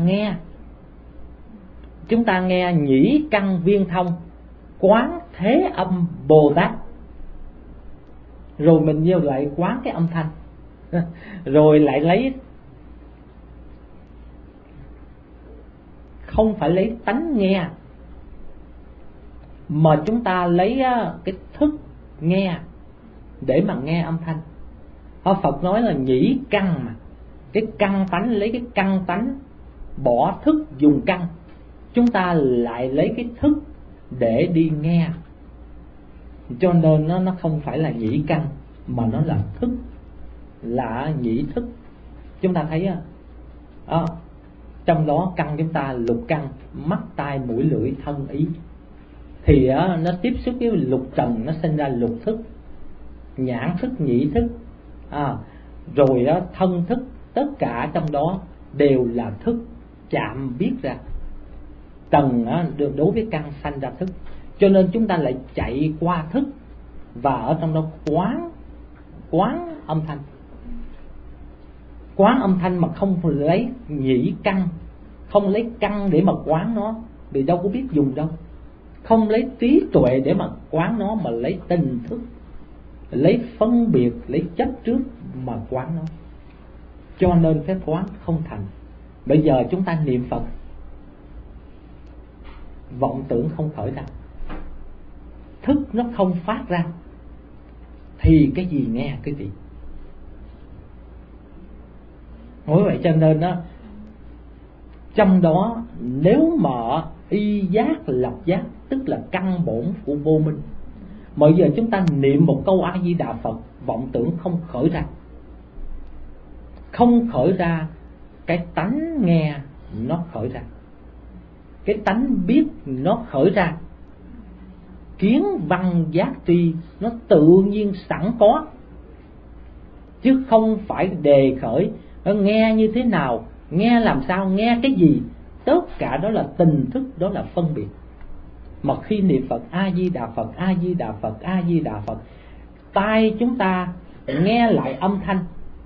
chúng ta nghe nhĩ căn viên thông Quán Thế Âm Bồ Tát. Rồi mình vô lại quán cái âm thanh, rồi lại lấy, không phải lấy tánh nghe, mà chúng ta lấy cái thức nghe để mà nghe âm thanh. Phật nói là nhĩ căn mà, cái căn tánh, lấy cái căn tánh bỏ thức dùng căn, chúng ta lại lấy cái thức để đi nghe, cho nên nó không phải là nhĩ căn mà nó là thức, là nhĩ thức. Chúng ta thấy trong đó căn chúng ta lục căn, mắt tai mũi lưỡi thân ý, thì nó tiếp xúc với lục trần, nó sinh ra lục thức, nhãn thức, nhĩ thức, rồi thân thức, tất cả trong đó đều là thức chạm biết ra. Trần được đối với căn sanh ra thức, cho nên chúng ta lại chạy qua thức và ở trong đó quán âm thanh. Quán âm thanh mà không lấy nhĩ căn, không lấy căn để mà quán nó, vì đâu có biết dùng đâu. Không lấy trí tuệ để mà quán nó, mà lấy tình thức, lấy phân biệt, lấy chấp trước mà quán nó, cho nên phép quán không thành. Bây giờ chúng ta niệm Phật, vọng tưởng không khởi ra, thức nó không phát ra, thì cái gì nghe cái gì. Bởi vậy cho nên trong đó nếu mà y giác lập giác, tức là căn bổn của vô minh, bây giờ chúng ta niệm một câu A Di Đà Phật, vọng tưởng không khởi ra. Không khởi ra, cái tánh nghe nó khởi ra, cái tánh biết nó khởi ra, kiến văn giác tri nó tự nhiên sẵn có, chứ không phải đề khởi. Nó nghe như thế nào, nghe làm sao, nghe cái gì, tất cả đó là tình thức, đó là phân biệt. Mà khi niệm Phật A Di Đà Phật, A Di Đà Phật, A Di Đà Phật, tai chúng ta nghe lại âm thanh,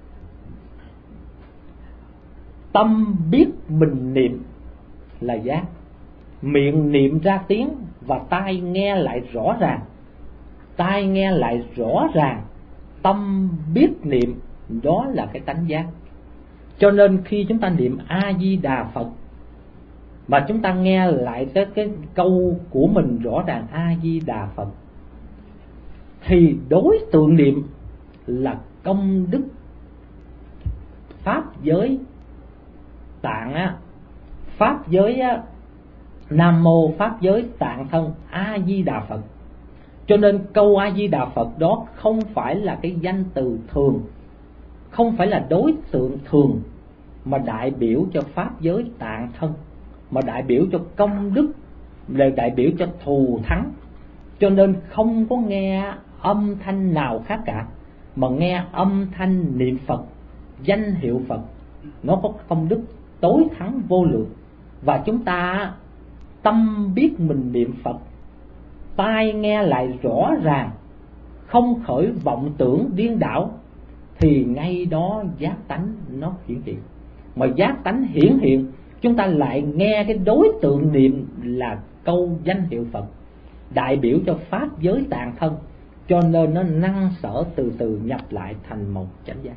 tâm biết mình niệm là giác, miệng niệm ra tiếng và tai nghe lại rõ ràng. Tai nghe lại rõ ràng, tâm biết niệm, đó là cái tánh giác. Cho nên khi chúng ta niệm A Di Đà Phật mà chúng ta nghe lại cái câu của mình rõ ràng A Di Đà Phật, thì đối tượng niệm là công đức pháp giới tạng pháp giới Nam Mô Pháp giới tạng thân A Di Đà Phật. Cho nên câu A Di Đà Phật đó không phải là cái danh từ thường, không phải là đối tượng thường, mà đại biểu cho pháp giới tạng thân, mà đại biểu cho công đức, là đại biểu cho thù thắng. Cho nên không có nghe âm thanh nào khác cả, mà nghe âm thanh niệm Phật, danh hiệu Phật, nó có công đức tối thắng vô lượng. Và chúng ta tâm biết mình niệm Phật, tai nghe lại rõ ràng, không khởi vọng tưởng điên đảo, thì ngay đó giác tánh nó hiển hiện. Mà giác tánh hiển hiện, chúng ta lại nghe cái đối tượng niệm là câu danh hiệu Phật, đại biểu cho pháp giới tạng thân, cho nên nó năng sở từ từ nhập lại thành một chánh giác.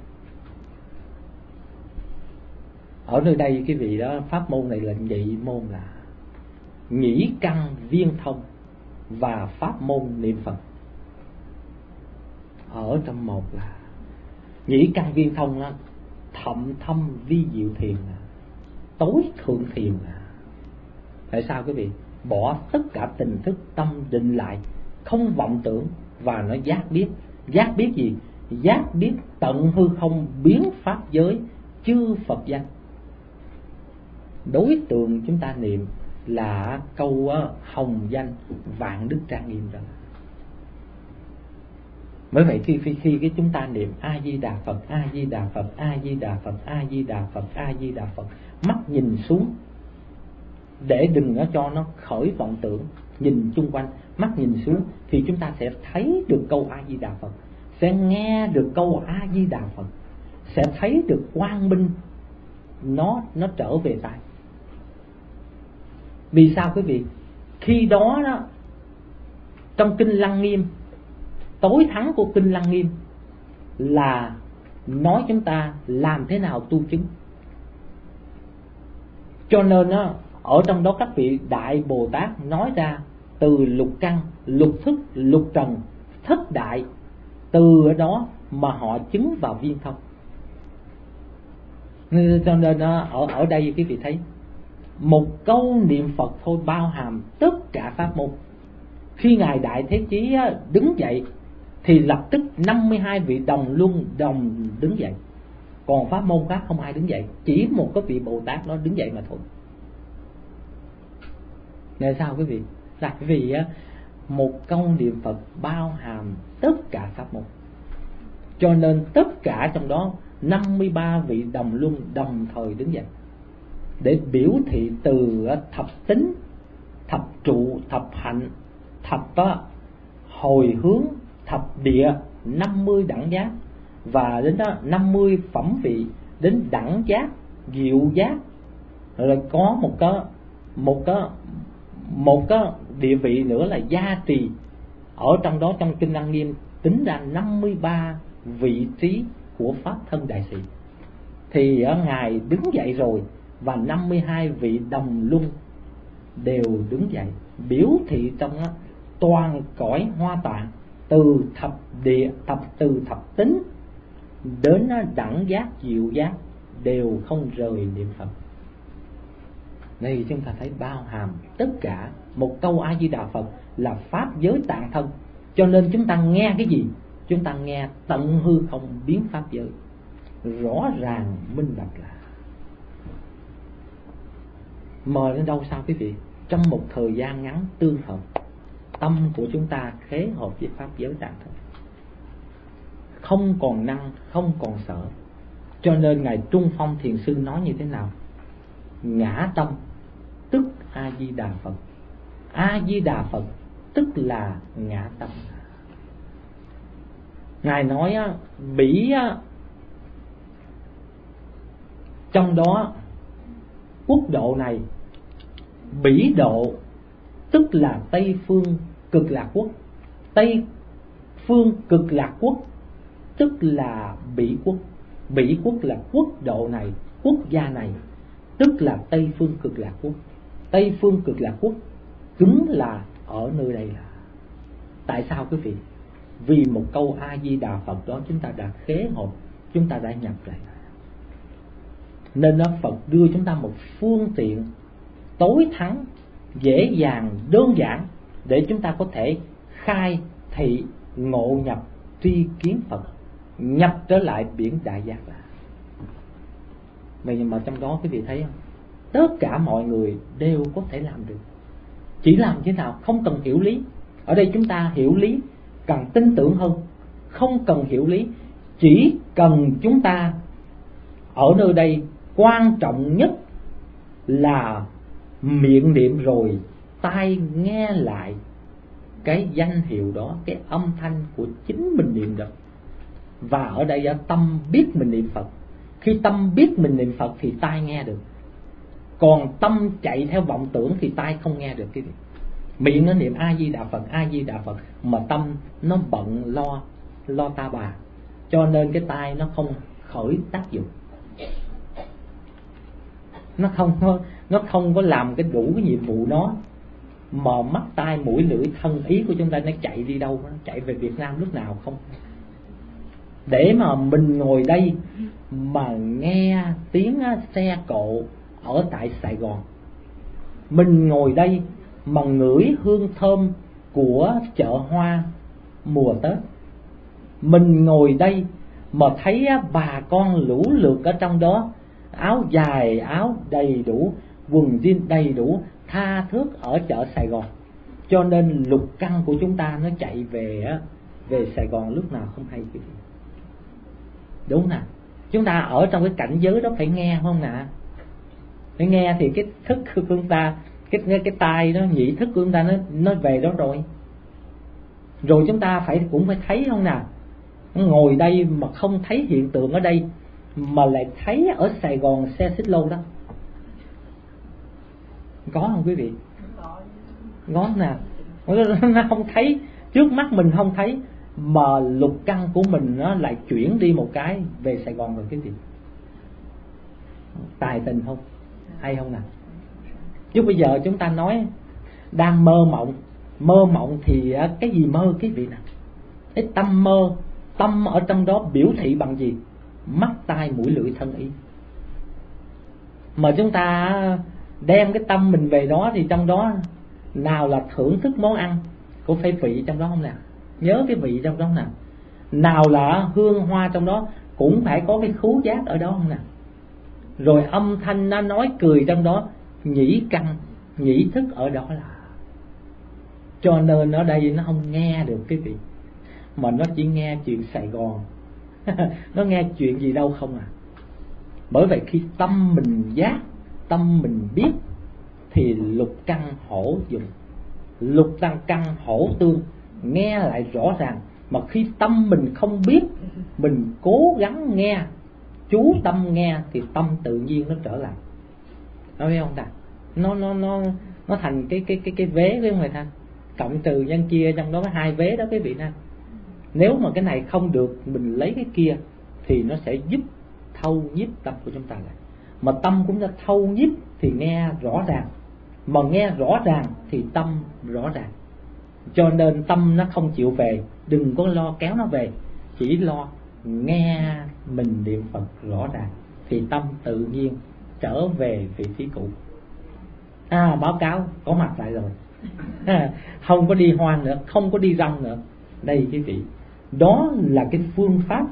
Ở nơi đây cái vị đó, pháp môn này là nhị môn, là nhĩ căn viên thông và pháp môn niệm Phật. Ở trong một là nhĩ căn viên thông đó, thậm thâm vi diệu thiền, tối thượng thiền. Tại sao quý vị? Bỏ tất cả tình thức, tâm định lại, không vọng tưởng, và nó giác biết. Giác biết gì? Giác biết tận hư không biến pháp giới chư Phật danh. Đối tượng chúng ta niệm là câu hồng danh vạn đức trang nghiêm rồi. Bởi vậy khi cái chúng ta niệm A Di Đà Phật, A Di Đà Phật, A Di Đà Phật, A Di Đà Phật, A Di Đà Phật, mắt nhìn xuống để đừng cho nó khởi vọng tưởng, nhìn chung quanh, mắt nhìn xuống, thì chúng ta sẽ thấy được câu A Di Đà Phật, sẽ nghe được câu A Di Đà Phật, sẽ thấy được quang minh nó trở về tai. Vì sao quý vị? Khi đó trong kinh Lăng Nghiêm, tối thắng của kinh Lăng Nghiêm là nói chúng ta làm thế nào tu chứng. Cho nên ở trong đó các vị Đại Bồ Tát nói ra từ lục căn, lục thức, lục trần, thất đại, từ đó mà họ chứng vào viên thông. Cho nên ở đây quý vị thấy một câu niệm Phật thôi bao hàm tất cả pháp môn. Khi Ngài Đại Thế Chí đứng dậy thì lập tức 52 vị đồng luân đồng đứng dậy. Còn pháp môn khác không ai đứng dậy, chỉ một cái vị Bồ Tát đó đứng dậy mà thôi. Tại sao quý vị? Là vì một câu niệm Phật bao hàm tất cả pháp môn, cho nên tất cả trong đó 53 vị đồng luân đồng thời đứng dậy để biểu thị từ thập tính, thập trụ, thập hạnh, thập hồi hướng, thập địa, 50 đẳng giác, và đến đó 50 phẩm vị, đến đẳng giác, diệu giác, rồi có một cái địa vị nữa là gia trì. Ở trong đó trong Kinh Lăng Nghiêm tính ra 53 vị trí của Pháp Thân Đại Sĩ. Thì Ngài đứng dậy rồi và 52 vị đồng luân đều đứng dậy, biểu thị trong toàn cõi Hoa Tạng, từ thập địa, từ thập tính đến đẳng giác, diệu giác đều không rời niệm Phật. Đây chúng ta thấy bao hàm tất cả. Một câu A Di Đà Phật là pháp giới tạng thân, cho nên chúng ta nghe cái gì? Chúng ta nghe tận hư không biến pháp giới, rõ ràng minh bạch là mời đến đâu sao quý vị? Trong một thời gian ngắn tương hợp, tâm của chúng ta khế hợp với pháp giới tạng thân, không còn năng, không còn sợ. Cho nên Ngài Trung Phong Thiền Sư nói như thế nào? Ngã tâm tức A Di Đà Phật, A Di Đà Phật tức là ngã tâm. Ngài nói bỉ trong đó quốc độ này, bỉ độ tức là Tây Phương Cực Lạc Quốc. Tây Phương Cực Lạc Quốc tức là bỉ quốc. Bỉ quốc là quốc độ này, quốc gia này, tức là Tây Phương Cực Lạc Quốc. Tây Phương Cực Lạc Quốc chính là ở nơi đây. Là tại sao quý vị? Vì một câu A Di Đà Phật đó chúng ta đã khế hợp, chúng ta đã nhập lại. Nên Phật đưa chúng ta một phương tiện tối thắng, dễ dàng, đơn giản để chúng ta có thể khai thị, ngộ nhập, tri kiến Phật, nhập trở lại biển đại giác. Nhưng mà trong đó quý vị thấy không? Tất cả mọi người đều có thể làm được. Chỉ làm thế nào? Không cần hiểu lý. Ở đây chúng ta hiểu lý, cần tin tưởng hơn. Không cần hiểu lý, chỉ cần chúng ta ở nơi đây quan trọng nhất là miệng niệm rồi tai nghe lại cái danh hiệu đó, cái âm thanh của chính mình niệm được. Và ở đây tâm biết mình niệm Phật. Khi tâm biết mình niệm Phật thì tai nghe được. Còn tâm chạy theo vọng tưởng thì tai không nghe được cái gì. Miệng nó niệm A Di Đà Phật, A Di Đà Phật, mà tâm nó bận lo ta bà, cho nên cái tai nó không khởi tác dụng. Nó không có làm cái đủ cái nhiệm vụ nó, mà mắt tai mũi lưỡi thân ý của chúng ta nó chạy đi đâu? Nó chạy về Việt Nam lúc nào không? Để mà mình ngồi đây mà nghe tiếng xe cộ ở tại Sài Gòn, mình ngồi đây mà ngửi hương thơm của chợ hoa mùa Tết, mình ngồi đây mà thấy bà con lũ lượt ở trong đó, áo dài áo đầy đủ, quần jean đầy đủ, tha thướt ở chợ Sài Gòn, cho nên lục căn của chúng ta nó chạy về Sài Gòn lúc nào không hay quý vị. Đúng nè, chúng ta ở trong cái cảnh giới đó phải nghe không nè? Phải nghe thì cái thức của chúng ta, cái tai nó, nhị thức của chúng ta nó về đó rồi. Rồi chúng ta cũng phải thấy không nè? Ngồi đây mà không thấy hiện tượng ở đây, mà lại thấy ở Sài Gòn xe xích lô đó, có không quý vị? Có nè. Nó không thấy, trước mắt mình không thấy, mà lục căn của mình nó lại chuyển đi một cái về Sài Gòn rồi quý vị. Tài tình không? Hay không nè? Chứ bây giờ chúng ta nói đang mơ mộng thì cái gì mơ quý vị nè? Cái tâm mơ, tâm ở trong đó biểu thị bằng gì? Mắt tai mũi lưỡi thân ý. Mà chúng ta đem cái tâm mình về đó thì trong đó nào là thưởng thức món ăn, có phải vị trong đó không nào? Nhớ cái vị trong đó không nào? Nào là hương hoa trong đó cũng phải có cái khứu giác ở đó không nào? Rồi âm thanh nó nói cười trong đó, nhĩ căn, nhĩ thức ở đó là. Cho nên ở đây nó không nghe được cái vị, mà nó chỉ nghe chuyện Sài Gòn nó nghe chuyện gì đâu không à. Bởi vậy khi tâm mình giác, tâm mình biết thì lục căn hổ dụng, lục căn hổ tương, nghe lại rõ ràng. Mà khi tâm mình không biết, mình cố gắng nghe, chú tâm nghe thì tâm tự nhiên nó trở lại. Nói biết không ta? Nó thành cái vế với người ta, cộng trừ nhân chia trong đó có hai vế đó quý vị ha. Nếu mà cái này không được, mình lấy cái kia thì nó sẽ giúp thâu nhiếp tâm của chúng ta lại. Mà tâm cũng đã thâu nhiếp thì nghe rõ ràng, mà nghe rõ ràng thì tâm rõ ràng. Cho nên tâm nó không chịu về, đừng có lo kéo nó về, chỉ lo nghe mình niệm Phật rõ ràng thì tâm tự nhiên trở về vị trí cũ. Báo cáo có mặt lại rồi, không có đi hoang nữa, không có đi rong nữa. Đây quý vị, đó là cái phương pháp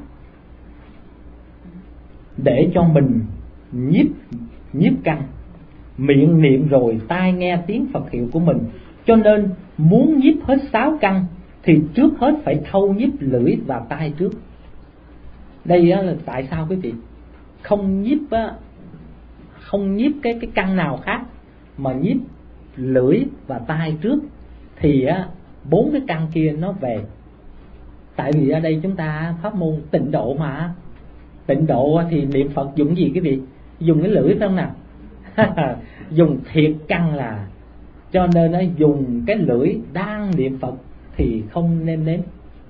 để cho mình nhiếp căn. Miệng niệm rồi tai nghe tiếng Phật hiệu của mình. Cho nên muốn nhiếp hết 6 căn thì trước hết phải thâu nhiếp lưỡi và tai trước. Đây là tại sao quý vị không nhiếp cái căn nào khác, mà nhiếp lưỡi và tai trước thì 4 cái căn kia nó về. Tại vì ở đây chúng ta pháp môn tịnh độ mà. Tịnh độ thì niệm Phật dùng gì quý vị? Dùng cái lưỡi phải không nào? Dùng thiệt căn là. Cho nên nó dùng cái lưỡi đang niệm Phật thì không nên nếm.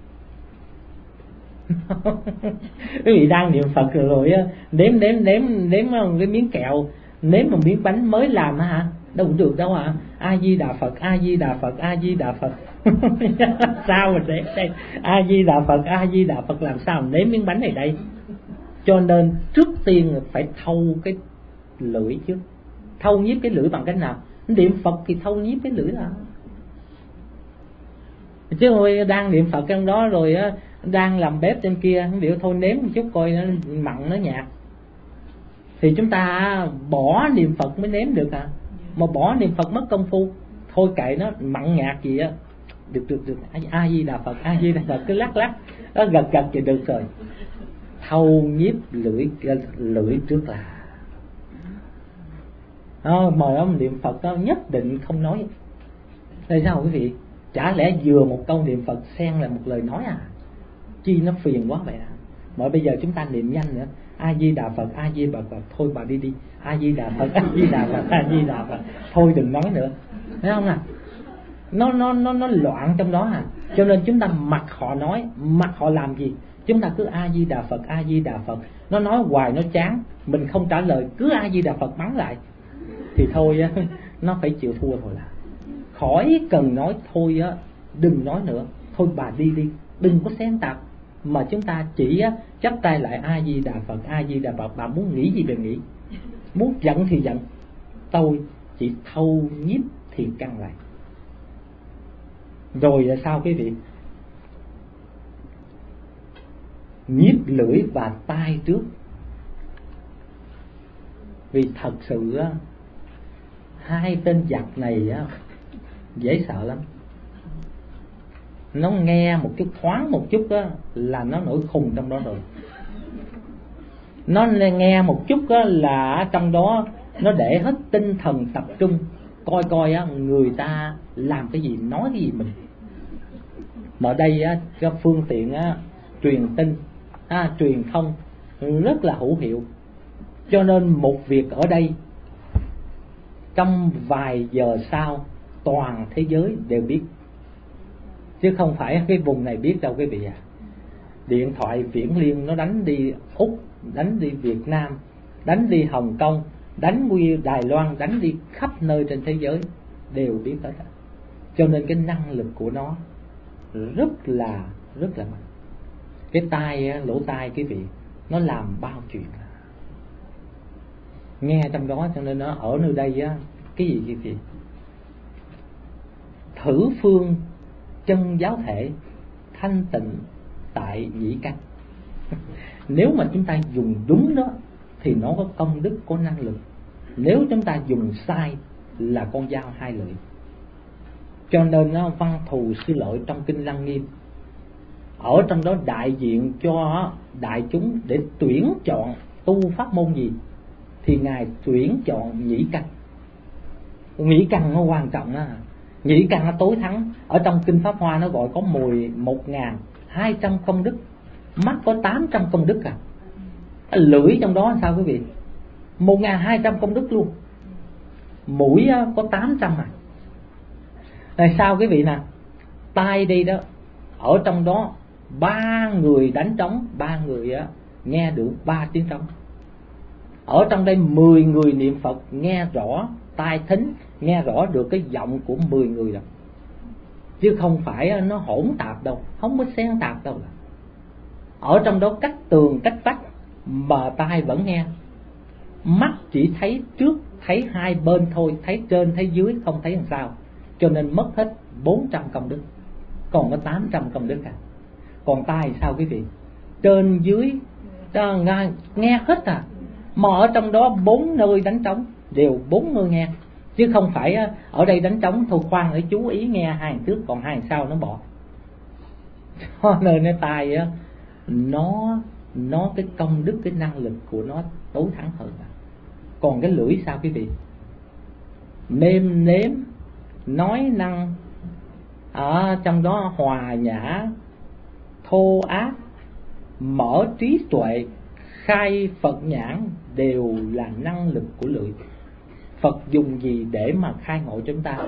Quý vị đang niệm Phật rồi nếm cái miếng kẹo, nếm một miếng bánh mới làm hả? Đâu cũng được đâu ạ. A Di Đà Phật, A Di Đà Phật, A Di Đà Phật. Sao mà nếm đây? A Di Đà Phật, A Di Đà Phật, làm sao mà nếm miếng bánh này đây? Cho nên trước tiên phải thâu cái lưỡi trước. Thâu nhiếp cái lưỡi bằng cách nào? Niệm Phật thì thâu nhiếp cái lưỡi là. Chứ hồi đang niệm Phật trong đó rồi đang làm bếp trên kia, biểu thôi nếm một chút coi nó mặn nó nhạt, thì chúng ta bỏ niệm Phật mới nếm được à. Mà bỏ niệm Phật mất công phu, thôi kệ nó mặn nhạt gì á, được A Di Đà Phật, A Di Đà Phật, cứ lắc nó gật thì được rồi. Thâu nhiếp lưỡi trước là mời ông niệm Phật đó nhất định không nói. Tại sao quý vị? Chả lẽ vừa một câu niệm Phật xen là một lời nói à? Chi nó phiền quá vậy à? Mà bây giờ chúng ta niệm nhanh nữa, A Di Đà Phật, A Di Đà Phật, thôi bà đi A Di Đà Phật, A Di Đà Phật, A Di Đà Phật, thôi đừng nói nữa, thấy không nào? Nó loạn trong đó à. Cho nên chúng ta mặc họ nói, mặc họ làm gì, chúng ta cứ A Di Đà Phật, A Di Đà Phật. Nó nói hoài nó chán, mình không trả lời, cứ A Di Đà Phật mắng lại thì thôi nó phải chịu thua thôi là. Khỏi cần nói thôi đừng nói nữa, thôi bà đi, đừng có xen tạp. Mà chúng ta chỉ chắp tay lại A Di Đà Phật, A Di Đà Phật. Bà muốn nghĩ gì đừng nghĩ, muốn giận thì giận, tôi chỉ thâu nhiếp thiền căn lại. Rồi là sao quý vị? Nhiếp lưỡi và tai trước. Vì thật sự hai tên giặc này dễ sợ lắm. Nó nghe một chút thoáng một chút là nó nổi khùng trong đó rồi. Nó nghe một chút là trong đó nó để hết tinh thần tập trung coi người ta làm cái gì, nói cái gì mình. Mà ở đây cái phương tiện truyền tin, truyền thông rất là hữu hiệu. Cho nên một việc ở đây trong vài giờ sau toàn thế giới đều biết, chứ không phải cái vùng này biết đâu quý vị à. Điện thoại viễn liên nó đánh đi Úc, đánh đi Việt Nam, đánh đi Hồng Kông, đánh đi Đài Loan, đánh đi khắp nơi trên thế giới đều biết hết. Cho nên cái năng lực của nó rất là mạnh. Cái tai, lỗ tai quý vị, nó làm bao chuyện. nghe trong đó. Cho nên nó ở nơi đây á, cái gì thử phương chân giáo thể thanh tịnh tại nhĩ căn. Nếu mà chúng ta dùng đúng đó thì nó có công đức, có năng lực. Nếu chúng ta dùng sai là con dao hai lưỡi. Cho nên Văn Thù Sư Lợi trong Kinh Lăng Nghiêm ở trong đó đại diện cho đại chúng để tuyển chọn tu pháp môn gì thì Ngài tuyển chọn nhĩ căn. Nhĩ căn nó quan trọng đó. Nhĩ căn nó tối thắng. Ở trong Kinh Pháp Hoa nó gọi có 11.200 công đức, mắt có 800 công đức à. Lưỡi trong đó sao quý vị? 1.200 công đức luôn. Mũi có 800 à. Tại sao quý vị nè? Tai đi đó, ở trong đó 3 người đánh trống, 3 người nghe được 3 tiếng trống. Ở trong đây 10 người niệm Phật nghe rõ, tai thính nghe rõ được cái giọng của 10 người đâu. Chứ không phải nó hỗn tạp đâu, không có xen tạp đâu. Ở trong đó cách tường cách vách mà tai vẫn nghe. Mắt chỉ thấy trước, thấy hai bên thôi, thấy trên thấy dưới, không thấy làm sao. Cho nên mất hết 400 công đức, còn có 800 công đức à. Còn tai sao quý vị? Trên dưới nghe hết à. Mà ở trong đó 4 nơi đánh trống đều 4 nơi nghe. Chứ không phải ở đây đánh trống thôi khoan để chú ý nghe hai hàng trước, còn hai hàng sau nó bỏ. Cho nên cái tai nó cái công đức, cái năng lực của nó tối thắng hơn. Còn cái lưỡi sao quý vị? Nêm nếm, nói năng, ở trong đó hòa nhã, thô ác, mở trí tuệ, khai Phật nhãn đều là năng lực của lưỡi. Phật dùng gì để mà khai ngộ chúng ta?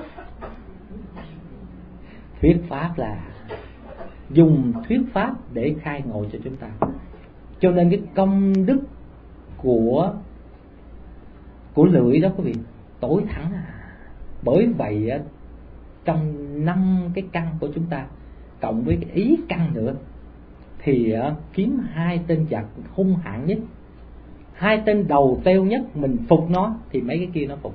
Thuyết pháp, là dùng thuyết pháp để khai ngộ cho chúng ta. Cho nên cái công đức của lưỡi đó quý vị tối thắng à. Bởi vậy trong 5 cái căn của chúng ta cộng với cái ý căn nữa thì kiếm 2 tên giặc hung hãn nhất, 2 tên đầu têu nhất, mình phục nó thì mấy cái kia nó phục.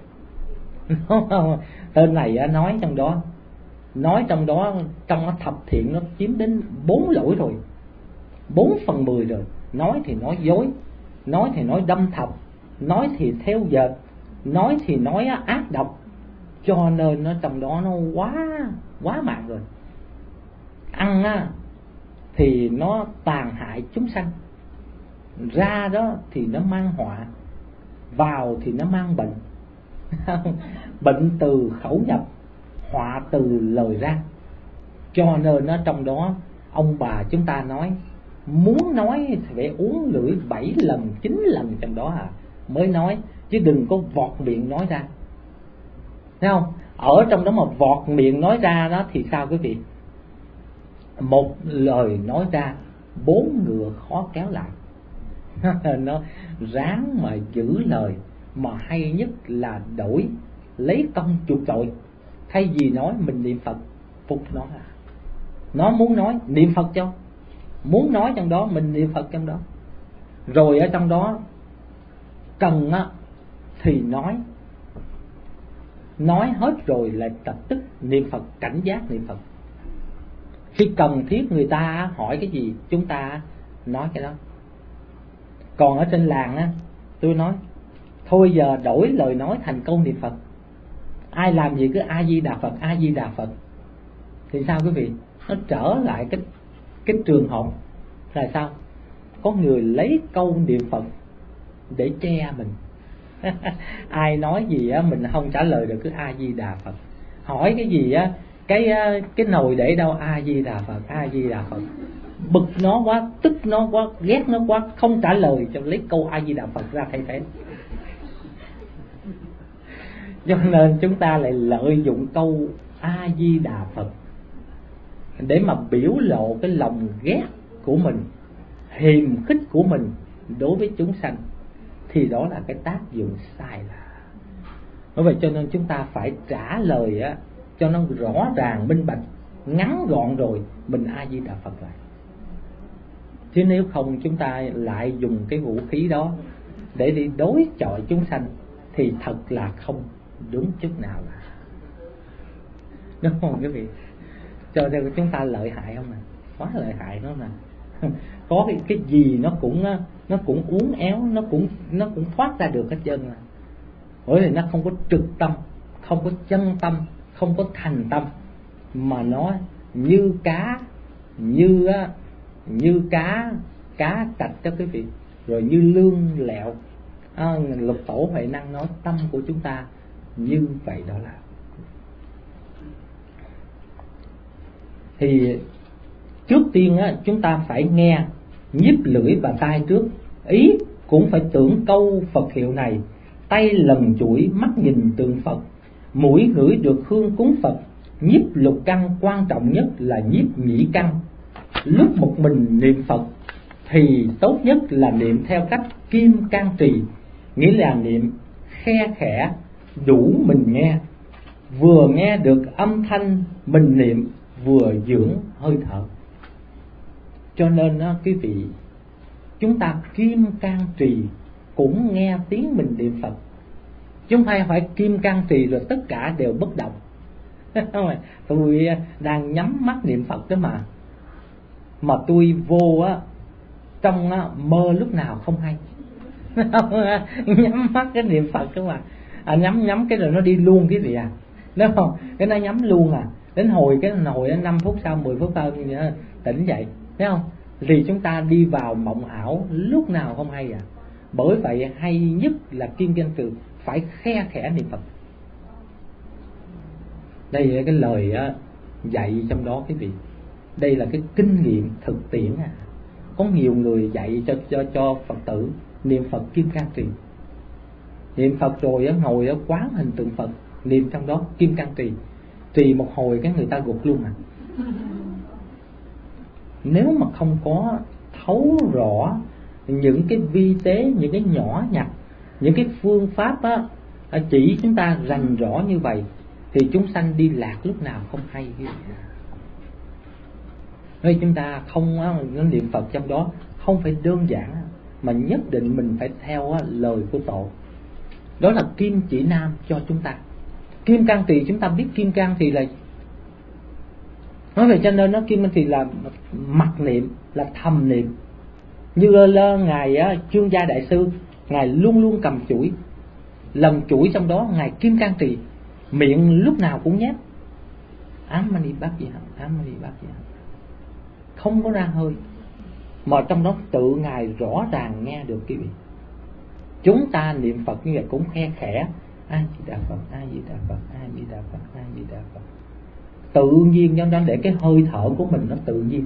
Tên này nói trong đó trong thập thiện nó chiếm đến 4 lỗi rồi, 4/10 rồi. Nói thì nói dối, nói thì nói đâm thọc, nói thì theo dệt, nói thì nói ác độc. Cho nên nó trong đó nó quá mạng rồi. Ăn thì nó tàn hại chúng sanh, ra đó thì nó mang họa, vào thì nó mang bệnh. Bệnh từ khẩu nhập, họa từ lời ra. Cho nên nó trong đó ông bà chúng ta nói muốn nói thì phải uống lưỡi 7 lần 9 lần trong đó mới nói, chứ đừng có vọt miệng nói ra. Thấy không? Ở trong đó mà vọt miệng nói ra đó thì sao quý vị? Một lời nói ra 4 ngựa khó kéo lại. Nó ráng mà giữ lời, mà hay nhất là đổi lấy công chuộc tội. Thay vì nói mình niệm Phật phục nó à. Nó muốn nói niệm Phật cho, muốn nói trong đó mình niệm Phật trong đó. Rồi ở trong đó cần thì nói hết rồi lại tập tức niệm Phật, cảnh giác niệm Phật. Khi cần thiết người ta hỏi cái gì chúng ta nói cái đó. Còn ở trên làng tôi nói thôi giờ đổi lời nói thành câu niệm Phật. Ai làm gì cứ A Di Đà Phật, A Di Đà Phật. Thì sao quý vị? Nó trở lại cái trường hợp là sao? Có người lấy câu niệm Phật để che mình. Ai nói gì mình không trả lời được, cứ A Di Đà Phật. Hỏi cái gì cái nồi để đâu, A Di Đà Phật, A Di Đà Phật. Bực nó quá, tức nó quá, ghét nó quá, không trả lời, cho lấy câu A Di Đà Phật ra thay thế. Cho nên chúng ta lại lợi dụng câu A Di Đà Phật để mà biểu lộ cái lòng ghét của mình, hiềm khích của mình đối với chúng sanh. Thì đó là cái tác dụng sai là. Bởi vậy cho nên chúng ta phải trả lời cho nó rõ ràng, minh bạch, ngắn gọn rồi mình A Di Đà Phật lại. Chứ nếu không chúng ta lại dùng cái vũ khí đó để đi đối chọi chúng sanh thì thật là không đúng chút nào là. Đúng không quý vị? Cho nên chúng ta lợi hại không nè, quá lợi hại đó nè. Có cái gì nó cũng uốn éo, nó cũng thoát ra được hết trơn à. Bởi vì nó không có trực tâm, không có chân tâm, không có thành tâm, mà nó như cá trạch cho quý vị, rồi như lương lẹo. Lục Tổ Huệ Năng nói tâm của chúng ta như vậy đó là. Thì trước tiên chúng ta phải nghe nhiếp lưỡi và tai trước, ý cũng phải tưởng câu Phật hiệu này, tay lần chuỗi, mắt nhìn tượng Phật, mũi ngửi được hương cúng Phật. Nhiếp lục căn quan trọng nhất là nhiếp nhĩ căn. Lúc một mình niệm Phật thì tốt nhất là niệm theo cách kim can trì, nghĩa là niệm khe khẽ đủ mình nghe, vừa nghe được âm thanh mình niệm, vừa dưỡng hơi thở. Cho nên quý vị, chúng ta kim can trì cũng nghe tiếng mình niệm Phật. Chúng ta phải kim can trì rồi tất cả đều bất động. Tôi đang nhắm mắt niệm Phật đó mà tôi vô trong mơ lúc nào không hay. Nhắm mắt cái niệm Phật đó mà nhắm cái rồi nó đi luôn cái gì đúng không? Cái nó nhắm luôn đến hồi 5 phút sau, 10 phút sau tỉnh dậy, thấy không? Thì chúng ta đi vào mộng ảo lúc nào không hay Bởi vậy hay nhất là kim can trì, phải khe khẽ niệm Phật. Đây là cái lời dạy trong đó quý vị. Đây là cái kinh nghiệm thực tiễn Có nhiều người dạy cho Phật tử niệm Phật kim can trì. Niệm Phật rồi ngồi quán hình tượng Phật, niệm trong đó kim can trì. Trì một hồi cái người ta gục luôn Nếu mà không có thấu rõ những cái vi tế, những cái nhỏ nhặt, những cái phương pháp chỉ chúng ta rành rõ như vậy thì chúng sanh đi lạc lúc nào không hay. Nên chúng ta không niệm Phật trong đó không phải đơn giản, mà nhất định mình phải theo lời của Tổ. Đó là kim chỉ nam cho chúng ta. Kim can trì, chúng ta biết kim can trì là nói về, cho nên nó kim can trì là mặc niệm, là thầm niệm. Như ngài Chương Gia Đại Sư, ngài luôn luôn cầm chuỗi, lần chuỗi trong đó ngài kim can trì, miệng lúc nào cũng nhét Ám Mani Bát Di Hạnh, Ám Mani Bát Di Hạnh, không có ra hơi, mà trong đó tự ngài rõ ràng nghe được quý vị. Chúng ta niệm Phật như vậy cũng khe khẽ, A Di Đà Phật, A Di Đà Phật, A Di Đà Phật, A Di Đà Phật, tự nhiên cho nó để cái hơi thở của mình nó tự nhiên.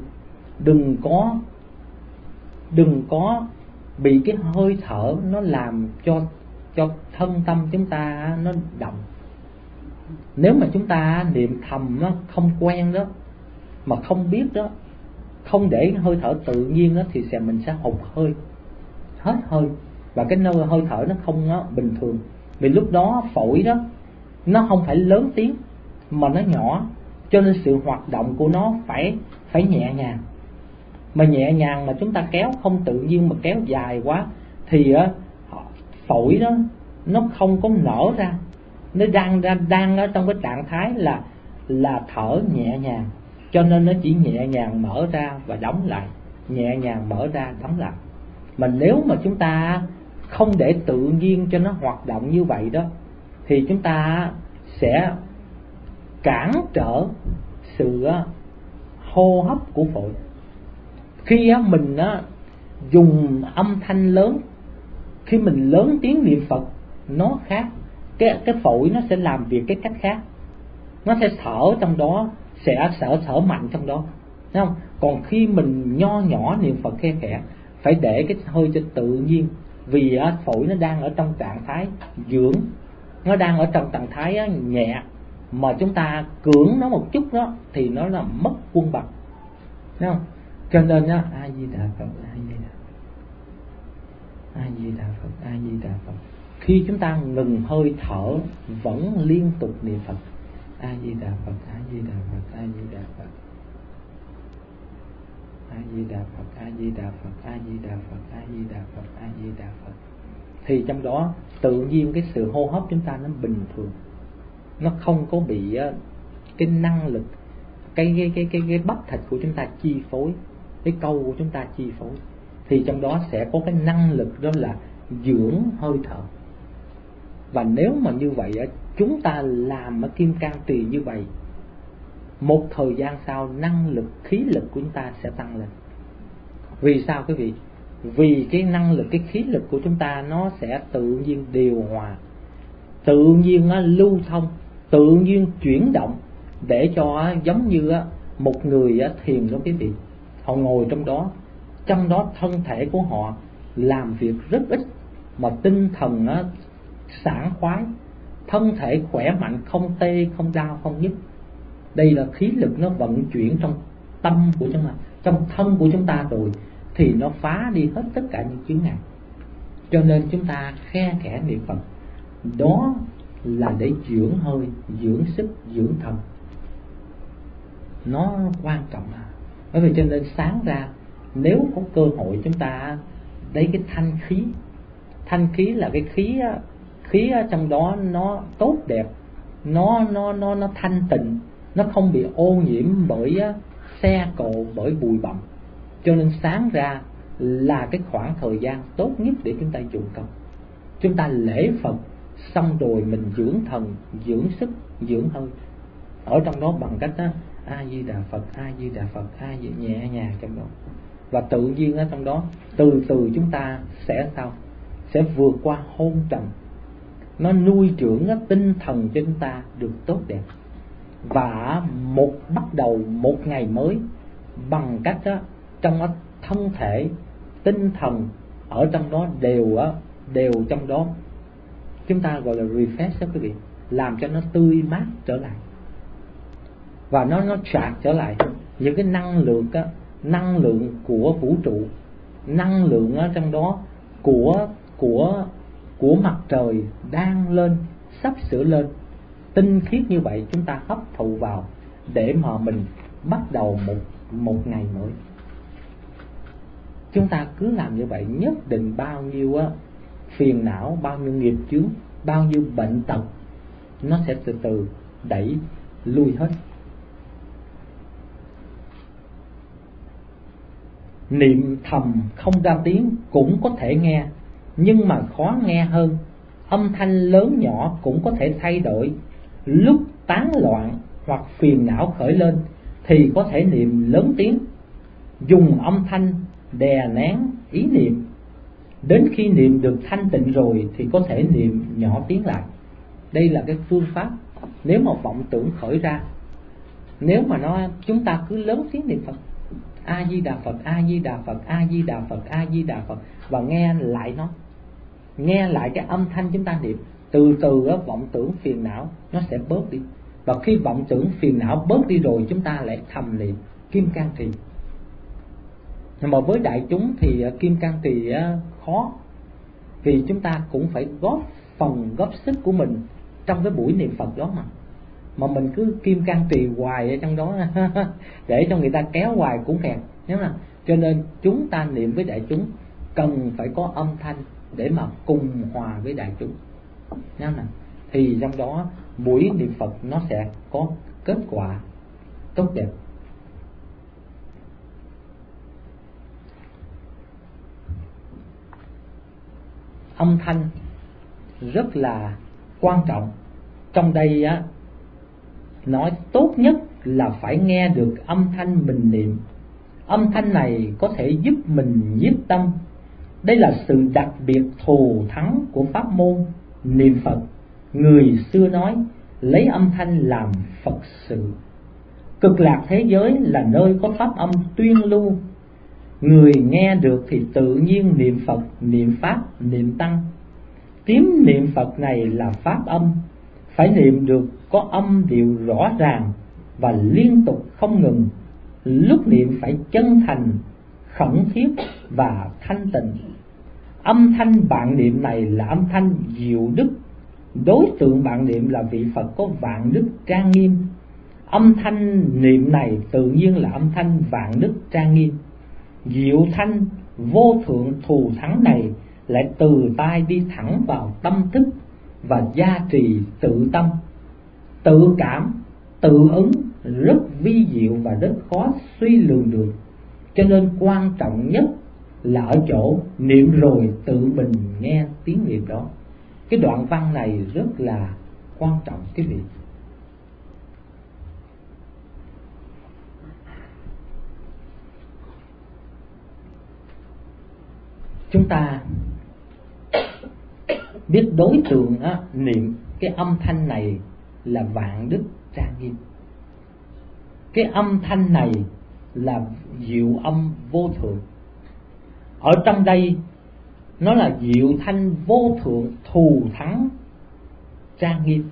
Đừng có bị cái hơi thở nó làm cho thân tâm chúng ta nó động. Nếu mà chúng ta niệm thầm nó không quen đó, mà không biết đó, không để hơi thở tự nhiên đó, thì mình sẽ hụt hơi, hết hơi, và cái nơi hơi thở nó không bình thường. Vì lúc đó phổi đó nó không phải lớn tiếng mà nó nhỏ, cho nên sự hoạt động của nó phải nhẹ nhàng. Mà nhẹ nhàng mà chúng ta kéo không tự nhiên, mà kéo dài quá thì phổi đó nó không có nở ra, nó đang ở trong cái trạng thái là thở nhẹ nhàng, cho nên nó chỉ nhẹ nhàng mở ra và đóng lại, nhẹ nhàng mở ra đóng lại. Mà nếu mà chúng ta không để tự nhiên cho nó hoạt động như vậy đó, thì chúng ta sẽ cản trở sự hô hấp của phổi. Khi mình dùng âm thanh lớn, khi mình lớn tiếng niệm Phật nó khác, cái phổi nó sẽ làm việc cái cách khác, nó sẽ thở trong đó, sẽ thở mạnh trong đó, thấy không? Còn khi mình nho nhỏ niệm Phật khe khẽ, phải để cái hơi cho tự nhiên, vì phổi nó đang ở trong trạng thái dưỡng, nó đang ở trong trạng thái nhẹ, mà chúng ta cưỡng nó một chút đó thì nó là mất quân bằng, thấy không? Cho nên A Di Đà Phật, A Di Đà Phật, A Di Đà Phật, A Di Đà Phật. Khi chúng ta ngừng hơi thở vẫn liên tục niệm Phật, A Di Đà Phật, A Di Đà Phật, A Di Đà Phật, A Di Đà Phật, A Di Đà Phật, A Di Đà Phật, A Di Đà Phật, A Di Đà Phật. thì trong đó tự nhiên cái sự hô hấp chúng ta nó bình thường, nó không có bị cái năng lực cái bắp thịt của chúng ta chi phối, cái câu của chúng ta chi phối, thì trong đó sẽ có cái năng lực đó là dưỡng hơi thở. Và nếu mà như vậy chúng ta làm ở Kim Cang Tỳ như vậy, một thời gian sau năng lực khí lực của chúng ta sẽ tăng lên. Vì sao quý vị? Vì cái năng lực, cái khí lực của chúng ta nó sẽ tự nhiên điều hòa, tự nhiên lưu thông, tự nhiên chuyển động, để cho giống như một người thiền đó quý vị, họ ngồi trong đó thân thể của họ làm việc rất ít mà tinh thần sảng khoái, thân thể khỏe mạnh, không tê, không đau, không nhức. Đây là khí lực nó vận chuyển trong tâm của chúng ta, trong thân của chúng ta rồi, thì nó phá đi hết tất cả những chướng ngại. Cho nên chúng ta khe khẽ niệm Phật, đó là để dưỡng hơi, dưỡng sức, dưỡng thần. Nó quan trọng à. Bởi vì cho nên sáng ra nếu có cơ hội chúng ta lấy cái thanh khí là cái khí trong đó nó tốt đẹp, nó thanh tịnh, nó không bị ô nhiễm bởi xe cộ, bởi bụi bặm. Cho nên sáng ra là cái khoảng thời gian tốt nhất để chúng ta dụng công. Chúng ta lễ Phật xong rồi mình dưỡng thần, dưỡng sức, dưỡng hơi ở trong đó bằng cách A Di Đà Phật, A Di Đà Phật, A Di, nhẹ nhàng trong đó. Và tự nhiên ở trong đó từ từ chúng ta sẽ vượt qua hôn trầm, nó nuôi dưỡng tinh thần cho chúng ta được tốt đẹp. Và bắt đầu một ngày mới bằng cách trong thân thể, tinh thần ở trong đó đều trong đó chúng ta gọi là refresh đó quý vị, làm cho nó tươi mát trở lại, và nó sạc trở lại những cái năng lượng của vũ trụ, năng lượng ở trong đó của mặt trời đang lên, sắp sửa lên, tinh khiết như vậy chúng ta hấp thụ vào để mà mình bắt đầu một ngày mới. Chúng ta cứ làm như vậy, nhất định bao nhiêu phiền não, bao nhiêu nghiệp chướng, bao nhiêu bệnh tật nó sẽ từ từ đẩy lui hết. Niệm thầm không ra tiếng cũng có thể nghe, nhưng mà khó nghe hơn. Âm thanh lớn nhỏ cũng có thể thay đổi. Lúc tán loạn hoặc phiền não khởi lên thì có thể niệm lớn tiếng, dùng âm thanh đè nén ý niệm. Đến khi niệm được thanh tịnh rồi thì có thể niệm nhỏ tiếng lại. Đây là cái phương pháp nếu mà vọng tưởng khởi ra. Nếu mà chúng ta cứ lớn tiếng niệm Phật, A Di Đà Phật, A Di Đà Phật, A Di Đà Phật, A Di Đà Phật, và nghe lại cái âm thanh chúng ta niệm, từ từ vọng tưởng phiền não nó sẽ bớt đi. Và khi vọng tưởng phiền não bớt đi rồi, chúng ta lại thầm niệm Kim Cang Tỳ. Nhưng mà với đại chúng thì Kim Cang Tỳ khó, vì chúng ta cũng phải góp sức của mình trong cái buổi niệm Phật đó mà mình cứ Kim Cang Tỳ hoài ở trong đó để cho người ta kéo hoài cũng kẹt. Cho nên chúng ta niệm với đại chúng cần phải có âm thanh để mà cùng hòa với đại chúng. Thì trong đó buổi niệm Phật nó sẽ có kết quả tốt đẹp. Âm thanh rất là quan trọng. Trong đây nói tốt nhất là phải nghe được âm thanh mình niệm. Âm thanh này có thể giúp mình nhiếp tâm. Đây là sự đặc biệt thù thắng của pháp môn niệm Phật. Người xưa nói lấy âm thanh làm Phật sự. Cực lạc thế giới là nơi có pháp âm tuyên lưu. Người nghe được thì tự nhiên niệm Phật, niệm Pháp, niệm Tăng. Tiếng niệm Phật này là pháp âm, phải niệm được có âm điệu rõ ràng và liên tục không ngừng. Lúc niệm phải chân thành, khẩn thiết và thanh tịnh. Âm thanh bạn niệm này là âm thanh diệu đức. Đối tượng bạn niệm là vị Phật có vạn đức trang nghiêm. Âm thanh niệm này tự nhiên là âm thanh vạn đức trang nghiêm. Diệu thanh vô thượng thù thắng này lại từ tai đi thẳng vào tâm thức và gia trì tự tâm. Tự cảm, tự ứng rất vi diệu và rất khó suy lường được. Cho nên quan trọng nhất là ở chỗ niệm rồi tự mình nghe tiếng niệm đó. Cái đoạn văn này rất là quan trọng quý vị. Chúng ta biết đối tượng niệm cái âm thanh này là vạn đức trang nghiêm. Cái âm thanh này là diệu âm vô thượng. Ở trong đây nó là diệu thanh vô thượng thù thắng trang nghiêm.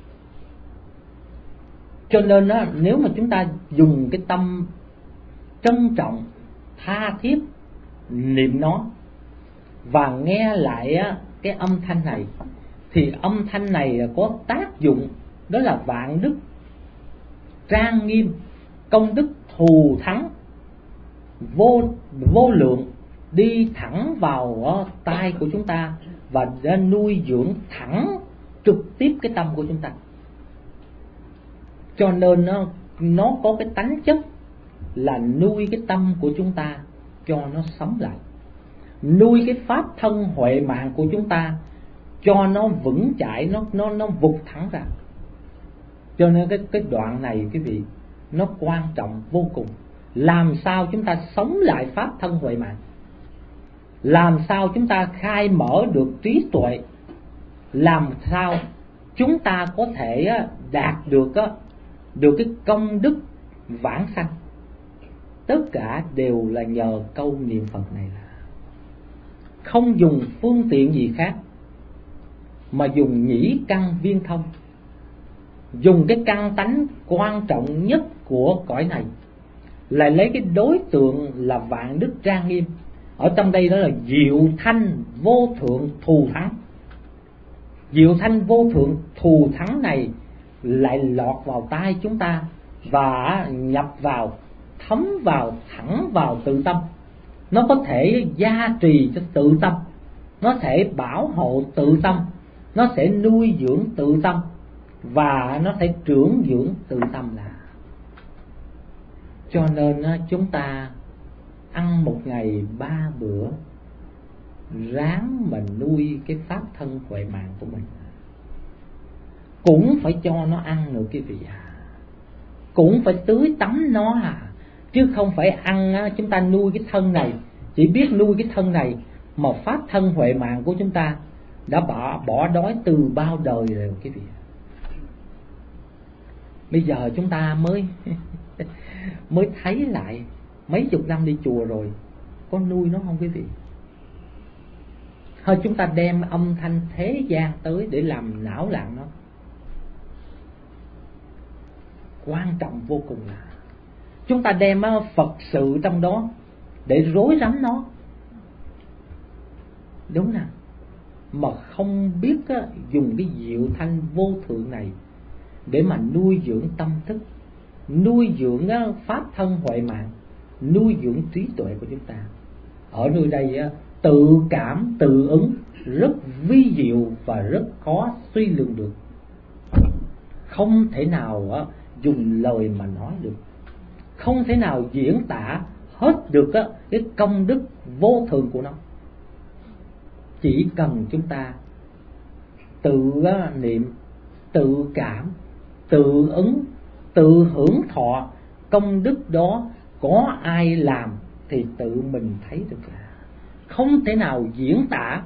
Cho nên nếu mà chúng ta dùng cái tâm trân trọng, tha thiết niệm nó và nghe lại cái âm thanh này, thì âm thanh này có tác dụng, đó là vạn đức trang nghiêm, công đức thù thắng vô lượng, đi thẳng vào tai của chúng ta và đã nuôi dưỡng thẳng trực tiếp cái tâm của chúng ta. Cho nên nó có cái tánh chất là nuôi cái tâm của chúng ta cho nó sống lại, nuôi cái pháp thân huệ mạng của chúng ta cho nó vững chãi, nó vụt thẳng ra. Cho nên cái đoạn này quý vị, nó quan trọng vô cùng. Làm sao chúng ta sống lại pháp thân huệ mạng, làm sao chúng ta khai mở được trí tuệ, làm sao chúng ta có thể đạt được cái công đức vãng sanh. Tất cả đều là nhờ câu niệm Phật này, là không dùng phương tiện gì khác mà dùng nhĩ căn viên thông, dùng cái căn tánh quan trọng nhất của cõi này, lại lấy cái đối tượng là vạn đức trang nghiêm. Ở trong đây đó là diệu thanh vô thượng thù thắng. Diệu thanh vô thượng thù thắng này lại lọt vào tai chúng ta và nhập vào, thấm vào, thẳng vào tự tâm. Nó có thể gia trì cho tự tâm, nó sẽ bảo hộ tự tâm, nó sẽ nuôi dưỡng tự tâm và nó sẽ trưởng dưỡng tự tâm. Là cho nên chúng ta ăn một ngày 3 bữa, ráng mà nuôi cái pháp thân huệ mạng của mình. Cũng phải cho nó ăn nữa quý vị à, cũng phải tưới tắm nó à, chứ không phải ăn chúng ta nuôi cái thân này, chỉ biết nuôi cái thân này mà pháp thân huệ mạng của chúng ta đã bỏ đói từ bao đời rồi quý vị. Bây giờ chúng ta mới thấy lại, mấy chục năm đi chùa rồi, có nuôi nó không quý vị? Thôi chúng ta đem âm thanh thế gian tới để làm não loạn nó. Quan trọng vô cùng là chúng ta đem Phật sự trong đó để rối rắm nó, đúng nào? Mà không biết dùng cái diệu thanh vô thượng này để mà nuôi dưỡng tâm thức, nuôi dưỡng pháp thân huệ mạng, nuôi dưỡng trí tuệ của chúng ta. Ở nơi đây tự cảm tự ứng rất vi diệu và rất khó suy lường được, không thể nào dùng lời mà nói được, không thể nào diễn tả hết được cái công đức vô thượng của nó. Chỉ cần chúng ta tự niệm, tự cảm, tự ứng, tự hưởng thọ công đức đó, có ai làm thì tự mình thấy được. Là không thể nào diễn tả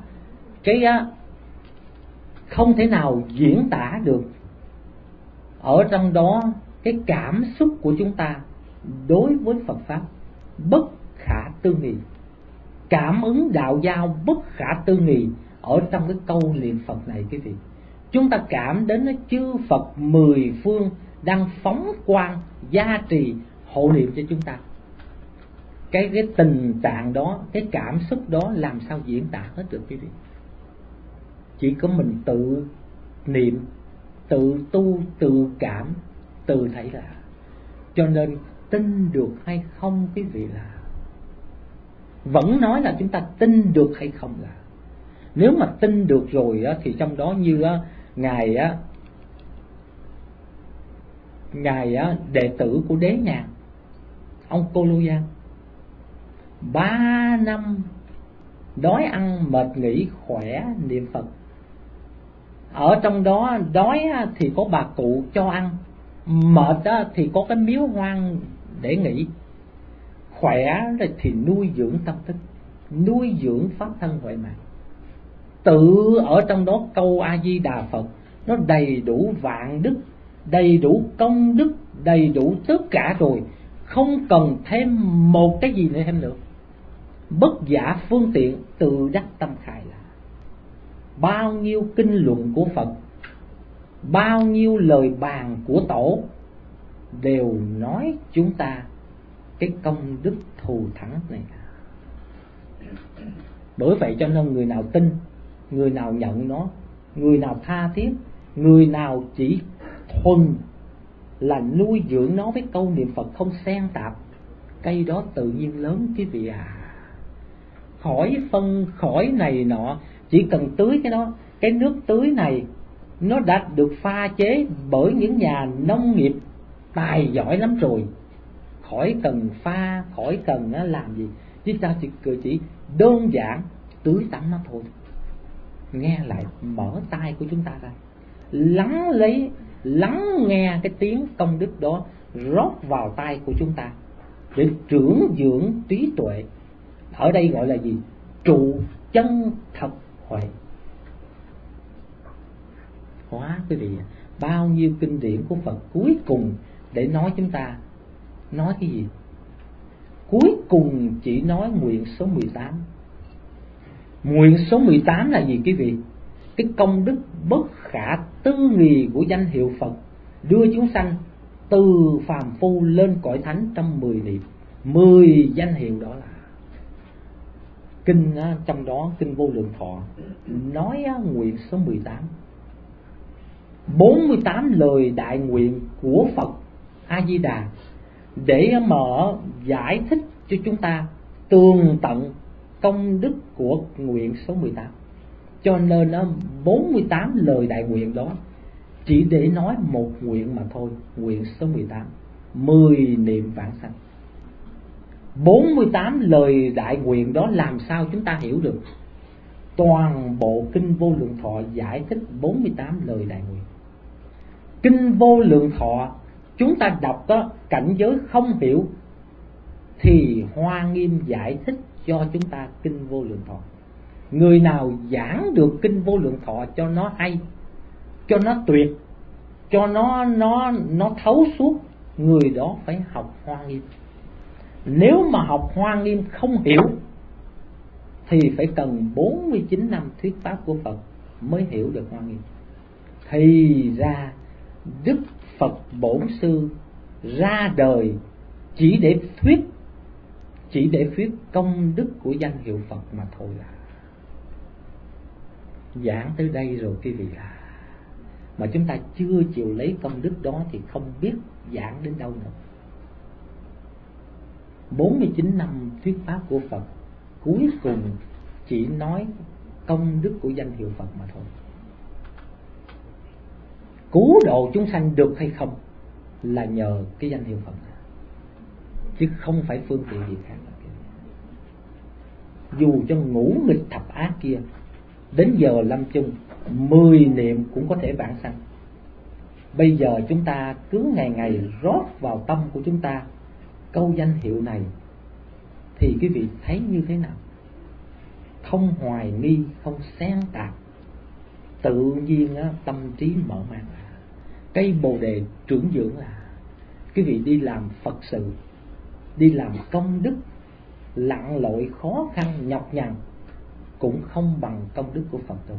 không thể nào diễn tả được ở trong đó cái cảm xúc của chúng ta đối với Phật pháp bất khả tư nghị. Cảm ứng đạo giao bất khả tư nghị ở trong cái câu niệm Phật này quý vị. Chúng ta cảm đến chư Phật 10 phương đang phóng quang gia trì hộ niệm cho chúng ta. Cái tình trạng đó, cái cảm xúc đó làm sao diễn tả hết được quý vị? Chỉ có mình tự niệm, tự tu, tự cảm, tự thấy là. Cho nên tin được hay không quý vị, là vẫn nói là chúng ta tin được hay không, là Nếu mà tin được rồi á, thì trong đó như á, ngài đệ tử của Đế Nhàn, ông Cô Lô Giang, 3 năm đói ăn mệt nghỉ khỏe niệm Phật. Ở trong đó đói thì có bà cụ cho ăn, mệt thì có cái miếu hoang để nghỉ, khỏe rồi thì nuôi dưỡng tâm thức, nuôi dưỡng pháp thân huệ mạng. Tự ở trong đó câu A Di Đà Phật nó đầy đủ vạn đức, đầy đủ công đức, đầy đủ tất cả rồi, không cần thêm một cái gì nữa thêm nữa. Bất giả phương tiện tự đắc tâm khai là bao nhiêu kinh luận của Phật, bao nhiêu lời bàn của Tổ đều nói chúng ta cái công đức thù thắng này. Bởi vậy cho nên người nào tin, người nào nhận nó, người nào tha thiết, người nào chỉ thuần là nuôi dưỡng nó với câu niệm Phật không xen tạp, cây đó tự nhiên lớn quý vị à. Khỏi phân khỏi này nọ, chỉ cần tưới cái đó. Cái nước tưới này nó đã được pha chế bởi những nhà nông nghiệp tài giỏi lắm rồi, khỏi cần pha, khỏi cần làm gì, chúng ta chỉ đơn giản tưới tắm nó thôi. Nghe lại, mở tai của chúng ta ra, lắng nghe cái tiếng công đức đó rót vào tai của chúng ta để trưởng dưỡng trí tuệ. Ở đây gọi là gì? Trụ chân thật huệ. Hóa quý vị, bao nhiêu kinh điển của Phật cuối cùng để nói chúng ta nói cái gì? Cuối cùng chỉ nói nguyện số 18. Nguyện số 18 là gì quý vị? Cái công đức bất khả tư nghì của danh hiệu Phật, đưa chúng sanh từ phàm phu lên cõi thánh trong 10 niệm. 10 danh hiệu đó là kinh, trong đó kinh Vô Lượng Thọ nói nguyện số 18. 48 lời đại nguyện của Phật A Di Đà để mở giải thích cho chúng ta tường tận công đức của nguyện số 18. Cho nên 48 lời đại nguyện đó chỉ để nói một nguyện mà thôi, nguyện số 18, 10 niệm vãng sanh. 48 lời đại nguyện đó làm sao chúng ta hiểu được? Toàn bộ kinh Vô Lượng Thọ giải thích 48 lời đại nguyện. Kinh Vô Lượng Thọ chúng ta đọc đó, cảnh giới không hiểu thì Hoa Nghiêm giải thích cho chúng ta kinh Vô Lượng Thọ. Người nào giảng được kinh Vô Lượng Thọ cho nó hay, cho nó tuyệt, cho nó thấu suốt, người đó phải học Hoa Nghiêm. Nếu mà học Hoa Nghiêm không hiểu thì phải cần 49 năm thuyết pháp của Phật mới hiểu được Hoa Nghiêm. Thì ra Đức Phật Bổn Sư ra đời chỉ để thuyết công đức của danh hiệu Phật mà thôi à. Giảng tới đây rồi quý vị à, mà chúng ta chưa chịu lấy công đức đó thì không biết giảng đến đâu nữa. 49 năm thuyết pháp của Phật cuối cùng chỉ nói công đức của danh hiệu Phật mà thôi. Cứu độ chúng sanh được hay không là nhờ cái danh hiệu Phật, chứ không phải phương tiện gì khác. Dù cho ngũ nghịch thập ác kia đến giờ lâm chung 10 niệm cũng có thể vãng sanh. Bây giờ chúng ta cứ ngày ngày rót vào tâm của chúng ta câu danh hiệu này thì quý vị thấy như thế nào? Không hoài nghi, không xen tạp, tự nhiên tâm trí mở mang. Cây bồ đề trưởng dưỡng là quý vị đi làm Phật sự, đi làm công đức, lặn lội khó khăn nhọc nhằn cũng không bằng công đức của Phật đâu.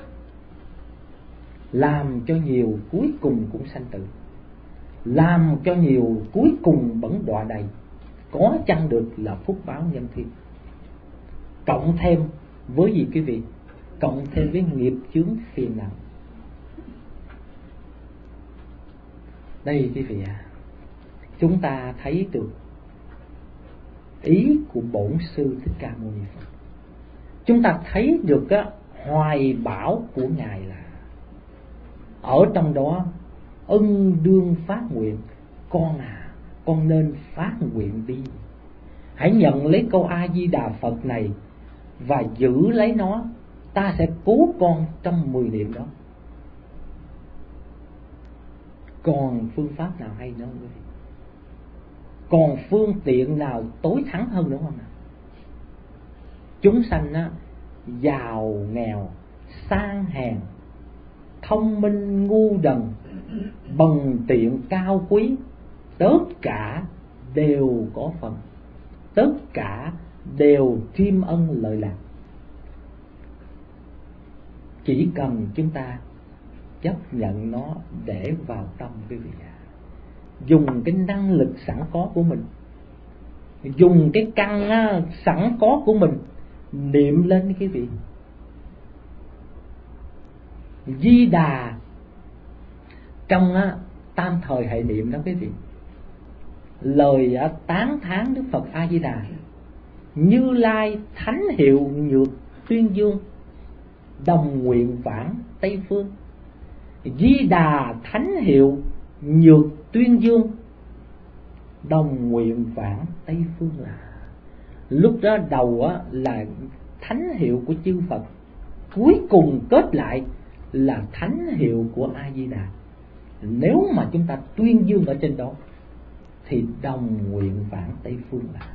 Làm cho nhiều cuối cùng cũng sanh tử, làm cho nhiều cuối cùng vẫn đọa đầy, có chăng được là phúc báo nhân thiên. Cộng thêm với gì quý vị? Cộng thêm với nghiệp chướng phiền não. Đây quý vị à, chúng ta thấy được ý của Bổn Sư Thích Ca Mâu Ni Phật. Chúng ta thấy được hoài bão của Ngài là ở trong đó ân đương phát nguyện. Con à, con nên phát nguyện đi. Hãy nhận lấy câu A Di Đà Phật này và giữ lấy nó. Ta sẽ cứu con trong 10 niệm đó. Còn phương pháp nào hay nữa không? Còn phương tiện nào tối thắng hơn nữa không nào? Chúng sanh á, giàu nghèo, sang hèn, thông minh ngu đần, bần tiện cao quý, tất cả đều có phần, tất cả đều tri ân lợi lạc. Chỉ cần chúng ta chấp nhận nó để vào tâm quý vị ạ. Dùng cái năng lực sẵn có của mình, dùng cái căn sẵn có của mình niệm lên quý vị. Di Đà trong tam thời hệ niệm đó quý vị, lời tán thán Đức Phật A Di Đà: Như Lai thánh hiệu nhược tuyên dương, đồng nguyện vãng Tây phương. Di Đà thánh hiệu nhược tuyên dương, đồng nguyện vãng Tây phương là. Lúc đó đầu là thánh hiệu của chư Phật, cuối cùng kết lại là thánh hiệu của A Di Đà. Nếu mà chúng ta tuyên dương ở trên đó thì đồng nguyện vãng Tây phương là.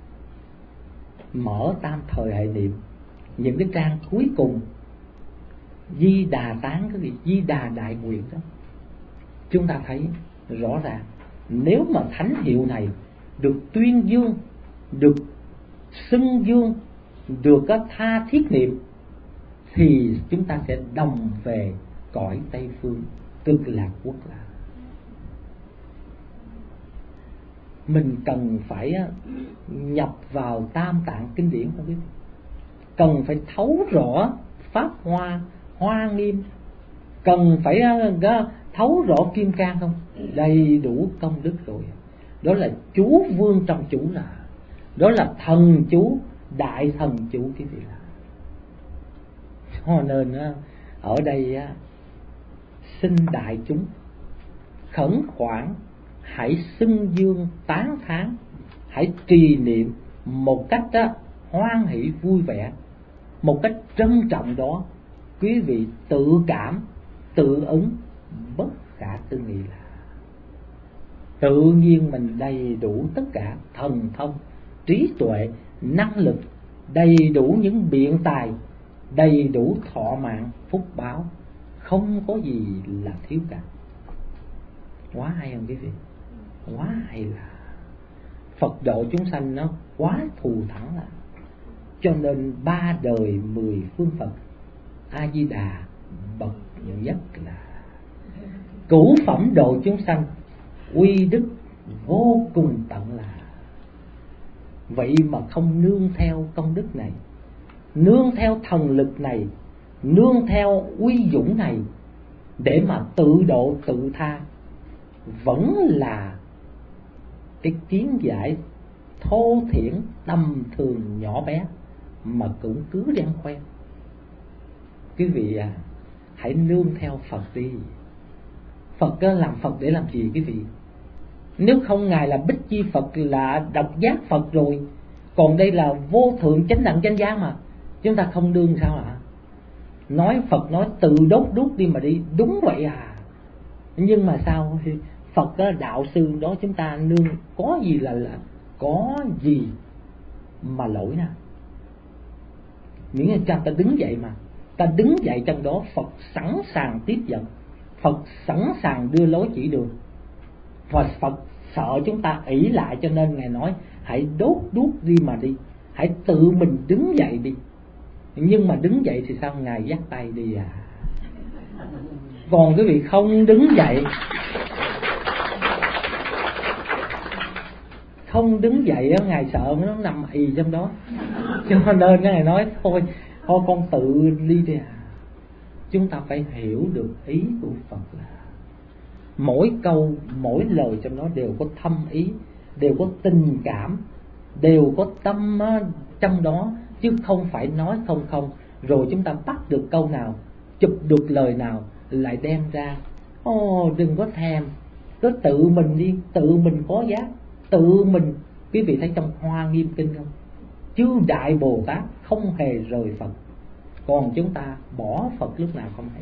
Mở tam thời hệ niệm, những cái trang cuối cùng Di Đà tán, cái gì Di Đà đại nguyện đó, chúng ta thấy rõ ràng nếu mà thánh hiệu này được tuyên dương, được xưng dương, được tha thiết niệm thì chúng ta sẽ đồng về cõi Tây phương Cực Lạc Quốc là. Mình cần phải nhập vào tam tạng kinh điển không biết, cần phải thấu rõ pháp hoa Hoa Nghiêm, cần phải thấu rõ Kim Cang không? Đầy đủ công đức rồi. Đó là chú vương trong chú là. Đó là thần chú, đại thần chú quý vị là. Cho nên ở đây xin đại chúng khẩn khoản hãy xưng dương tán thán, hãy trì niệm một cách hoan hỷ vui vẻ, một cách trân trọng đó. Quý vị tự cảm, tự ứng, bất khả tư nghị là. Tự nhiên mình đầy đủ tất cả thần thông, trí tuệ, năng lực, đầy đủ những biện tài, đầy đủ thọ mạng, phúc báo, không có gì là thiếu cả. Quá hay không quý vị? Quá hay là. Phật độ chúng sanh nó quá thù thắng là. Cho nên 3 đời 10 phương Phật A Di Đà bậc nhất là. Cửu phẩm độ chúng sanh uy đức vô cùng tận là. Vậy mà không nương theo công đức này, nương theo thần lực này, nương theo uy dũng này để mà tự độ tự tha, vẫn là cái kiến giải thô thiển tầm thường nhỏ bé mà cũng cứ đang khoe. Quý vị hãy nương theo Phật đi. Phật làm Phật để làm gì quý vị? Nếu không Ngài là Bích Chi Phật, là độc giác Phật rồi. Còn đây là vô thượng chánh đẳng chánh giác mà. Chúng ta không nương sao ạ? Nói Phật nói tự đốt đuốc đi mà đi. Đúng vậy à. Nhưng mà sao? Phật đó, đạo sư đó chúng ta nương có gì là có gì mà lỗi nào? Miễn là cho ta đứng dậy mà. Ta đứng dậy trong đó Phật sẵn sàng tiếp dẫn, Phật sẵn sàng đưa lối chỉ đường. Và Phật sợ chúng ta ỷ lại cho nên Ngài nói hãy đốt đuốc đi mà đi, hãy tự mình đứng dậy đi. Nhưng mà đứng dậy thì sao? Ngài dắt tay đi à. Còn quý vị không đứng dậy, không đứng dậy á, Ngài sợ nó nằm ì trong đó. Cho nên Ngài nói thôi con tự đi đi à. Chúng ta phải hiểu được ý của Phật là mỗi câu, mỗi lời trong đó đều có thâm ý, đều có tình cảm, đều có tâm trong đó, chứ không phải nói không. rồi chúng ta bắt được câu nào, chụp được lời nào lại đem ra. Đừng có thèm, cứ tự mình đi, tự mình có giá, tự mình. Quý vị thấy trong Hoa Nghiêm Kinh không? Chư Đại Bồ Tát không hề rời Phật, còn chúng ta bỏ Phật lúc nào không hay.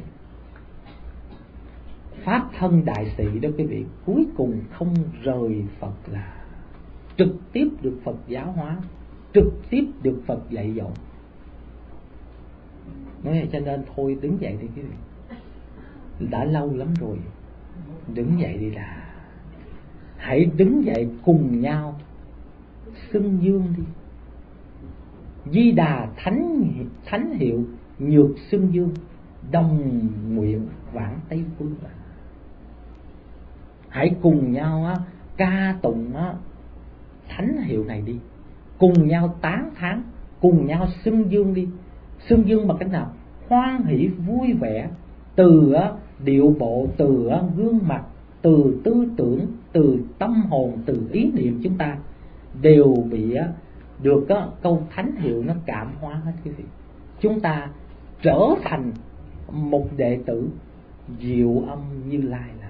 Pháp thân đại sĩ đó quý vị, cuối cùng không rời Phật là trực tiếp được Phật giáo hóa, trực tiếp được Phật dạy dỗ. Nói vậy cho nên thôi đứng dậy đi quý vị, đã lâu lắm rồi, đứng dậy đi là. Hãy đứng dậy cùng nhau xưng dương đi. Di Đà thánh hiệu nhược xưng dương, đồng nguyện vãng Tây Phương. Hãy cùng nhau ca tụng thánh hiệu này đi, cùng nhau tán thán, cùng nhau xưng dương đi. Xưng dương bằng cách nào? Hoan hỷ vui vẻ, từ điệu bộ, từ gương mặt, từ tư tưởng, từ tâm hồn, từ ý niệm chúng ta đều bị được câu thánh hiệu nó cảm hóa hết quý vị. Chúng ta trở thành một đệ tử Diệu Âm Như Lai là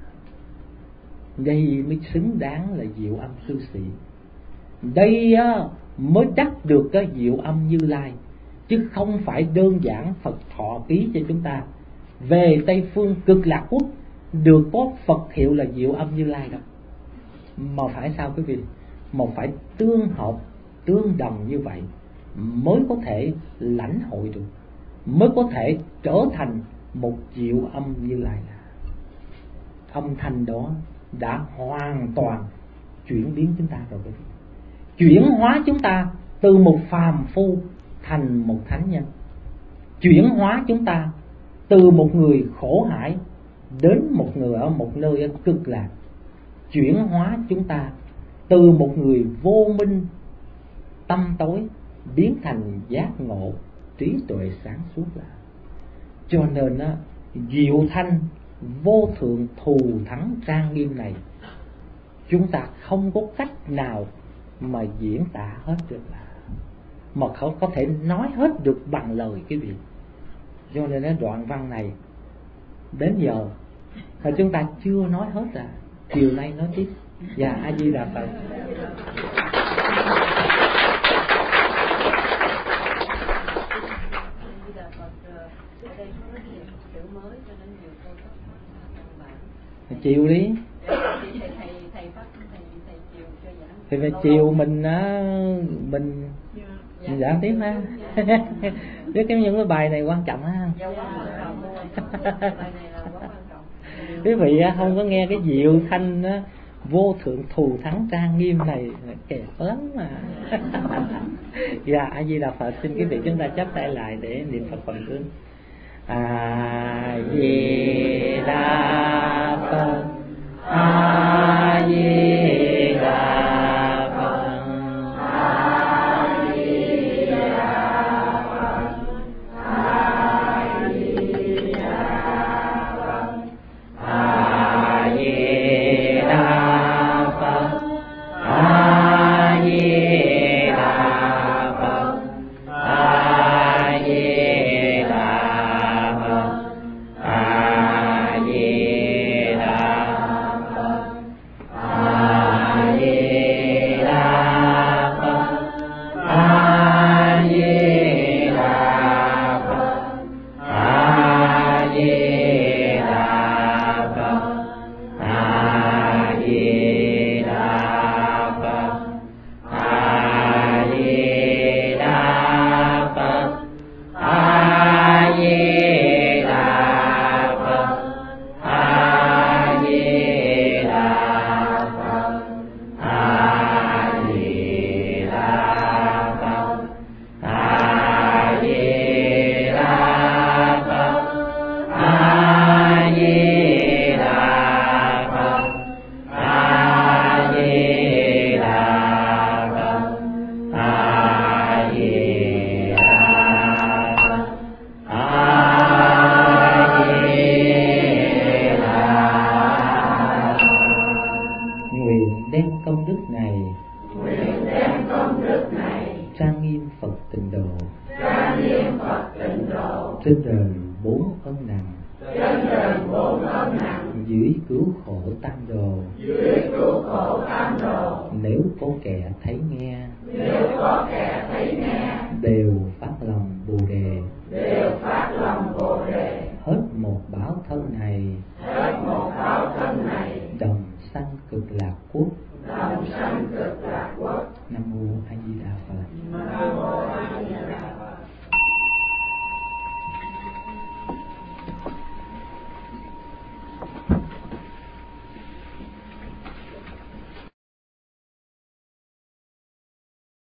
đây mới xứng đáng là Diệu Âm cư sĩ. Đây mới đắc được cái Diệu Âm Như Lai, chứ không phải đơn giản Phật thọ ký cho chúng ta về Tây Phương Cực Lạc Quốc được có Phật hiệu là Diệu Âm Như Lai đâu. Mà phải sao quý vị? Mà phải tương hợp, tương đồng như vậy mới có thể lãnh hội được, mới có thể trở thành một Diệu Âm Như Lai. Âm thanh đó đã hoàn toàn chuyển biến chúng ta rồi quý vị, chuyển hóa chúng ta từ một phàm phu thành một thánh nhân, chuyển hóa chúng ta từ một người khổ hải đến một người ở một nơi ở cực lạc, chuyển hóa chúng ta từ một người vô minh tâm tối biến thành giác ngộ trí tuệ sáng suốt là. Cho nên diệu thanh vô thượng thù thắng trang nghiêm này chúng ta không có cách nào mà diễn tả hết được, mà không có thể nói hết được bằng lời quý vị. Cho nên đoạn văn này đến giờ mà chúng ta chưa nói hết, chiều nay nói tiếp. Dạ A Di Đà Phật. Chiều đi thì phải chiều mình giảng tiếp ha. Chứ những cái bài này quan trọng ha. Quý vị không có nghe cái diệu thanh vô thượng thù thắng trang nghiêm này kẹt lắm mà. Dạ A Di Đà Phật. Xin quý vị chúng ta chắp tay lại để niệm Phật phần hướng. A Di Đà Phật, A Di Đà Phật, A Di Đà Phật, A Di Đà Phật, A Di Đà Phật, A Di Đà Phật, A Di Đà Phật, A Di trên đời 4 ân nặng, trên đời 4 ân nặng, dưới cứu khổ tam đồ, dưới cứu khổ tam đồ. Nếu có kẻ thấy nghe, nếu có kẻ thấy nghe, đều phát lòng Bồ đề, đều phát lòng Bồ đề. hết một báo thân này, hết một báo thân này, đồng sanh cực lạc quốc. đồng sanh cực lạc quốc. Nam mô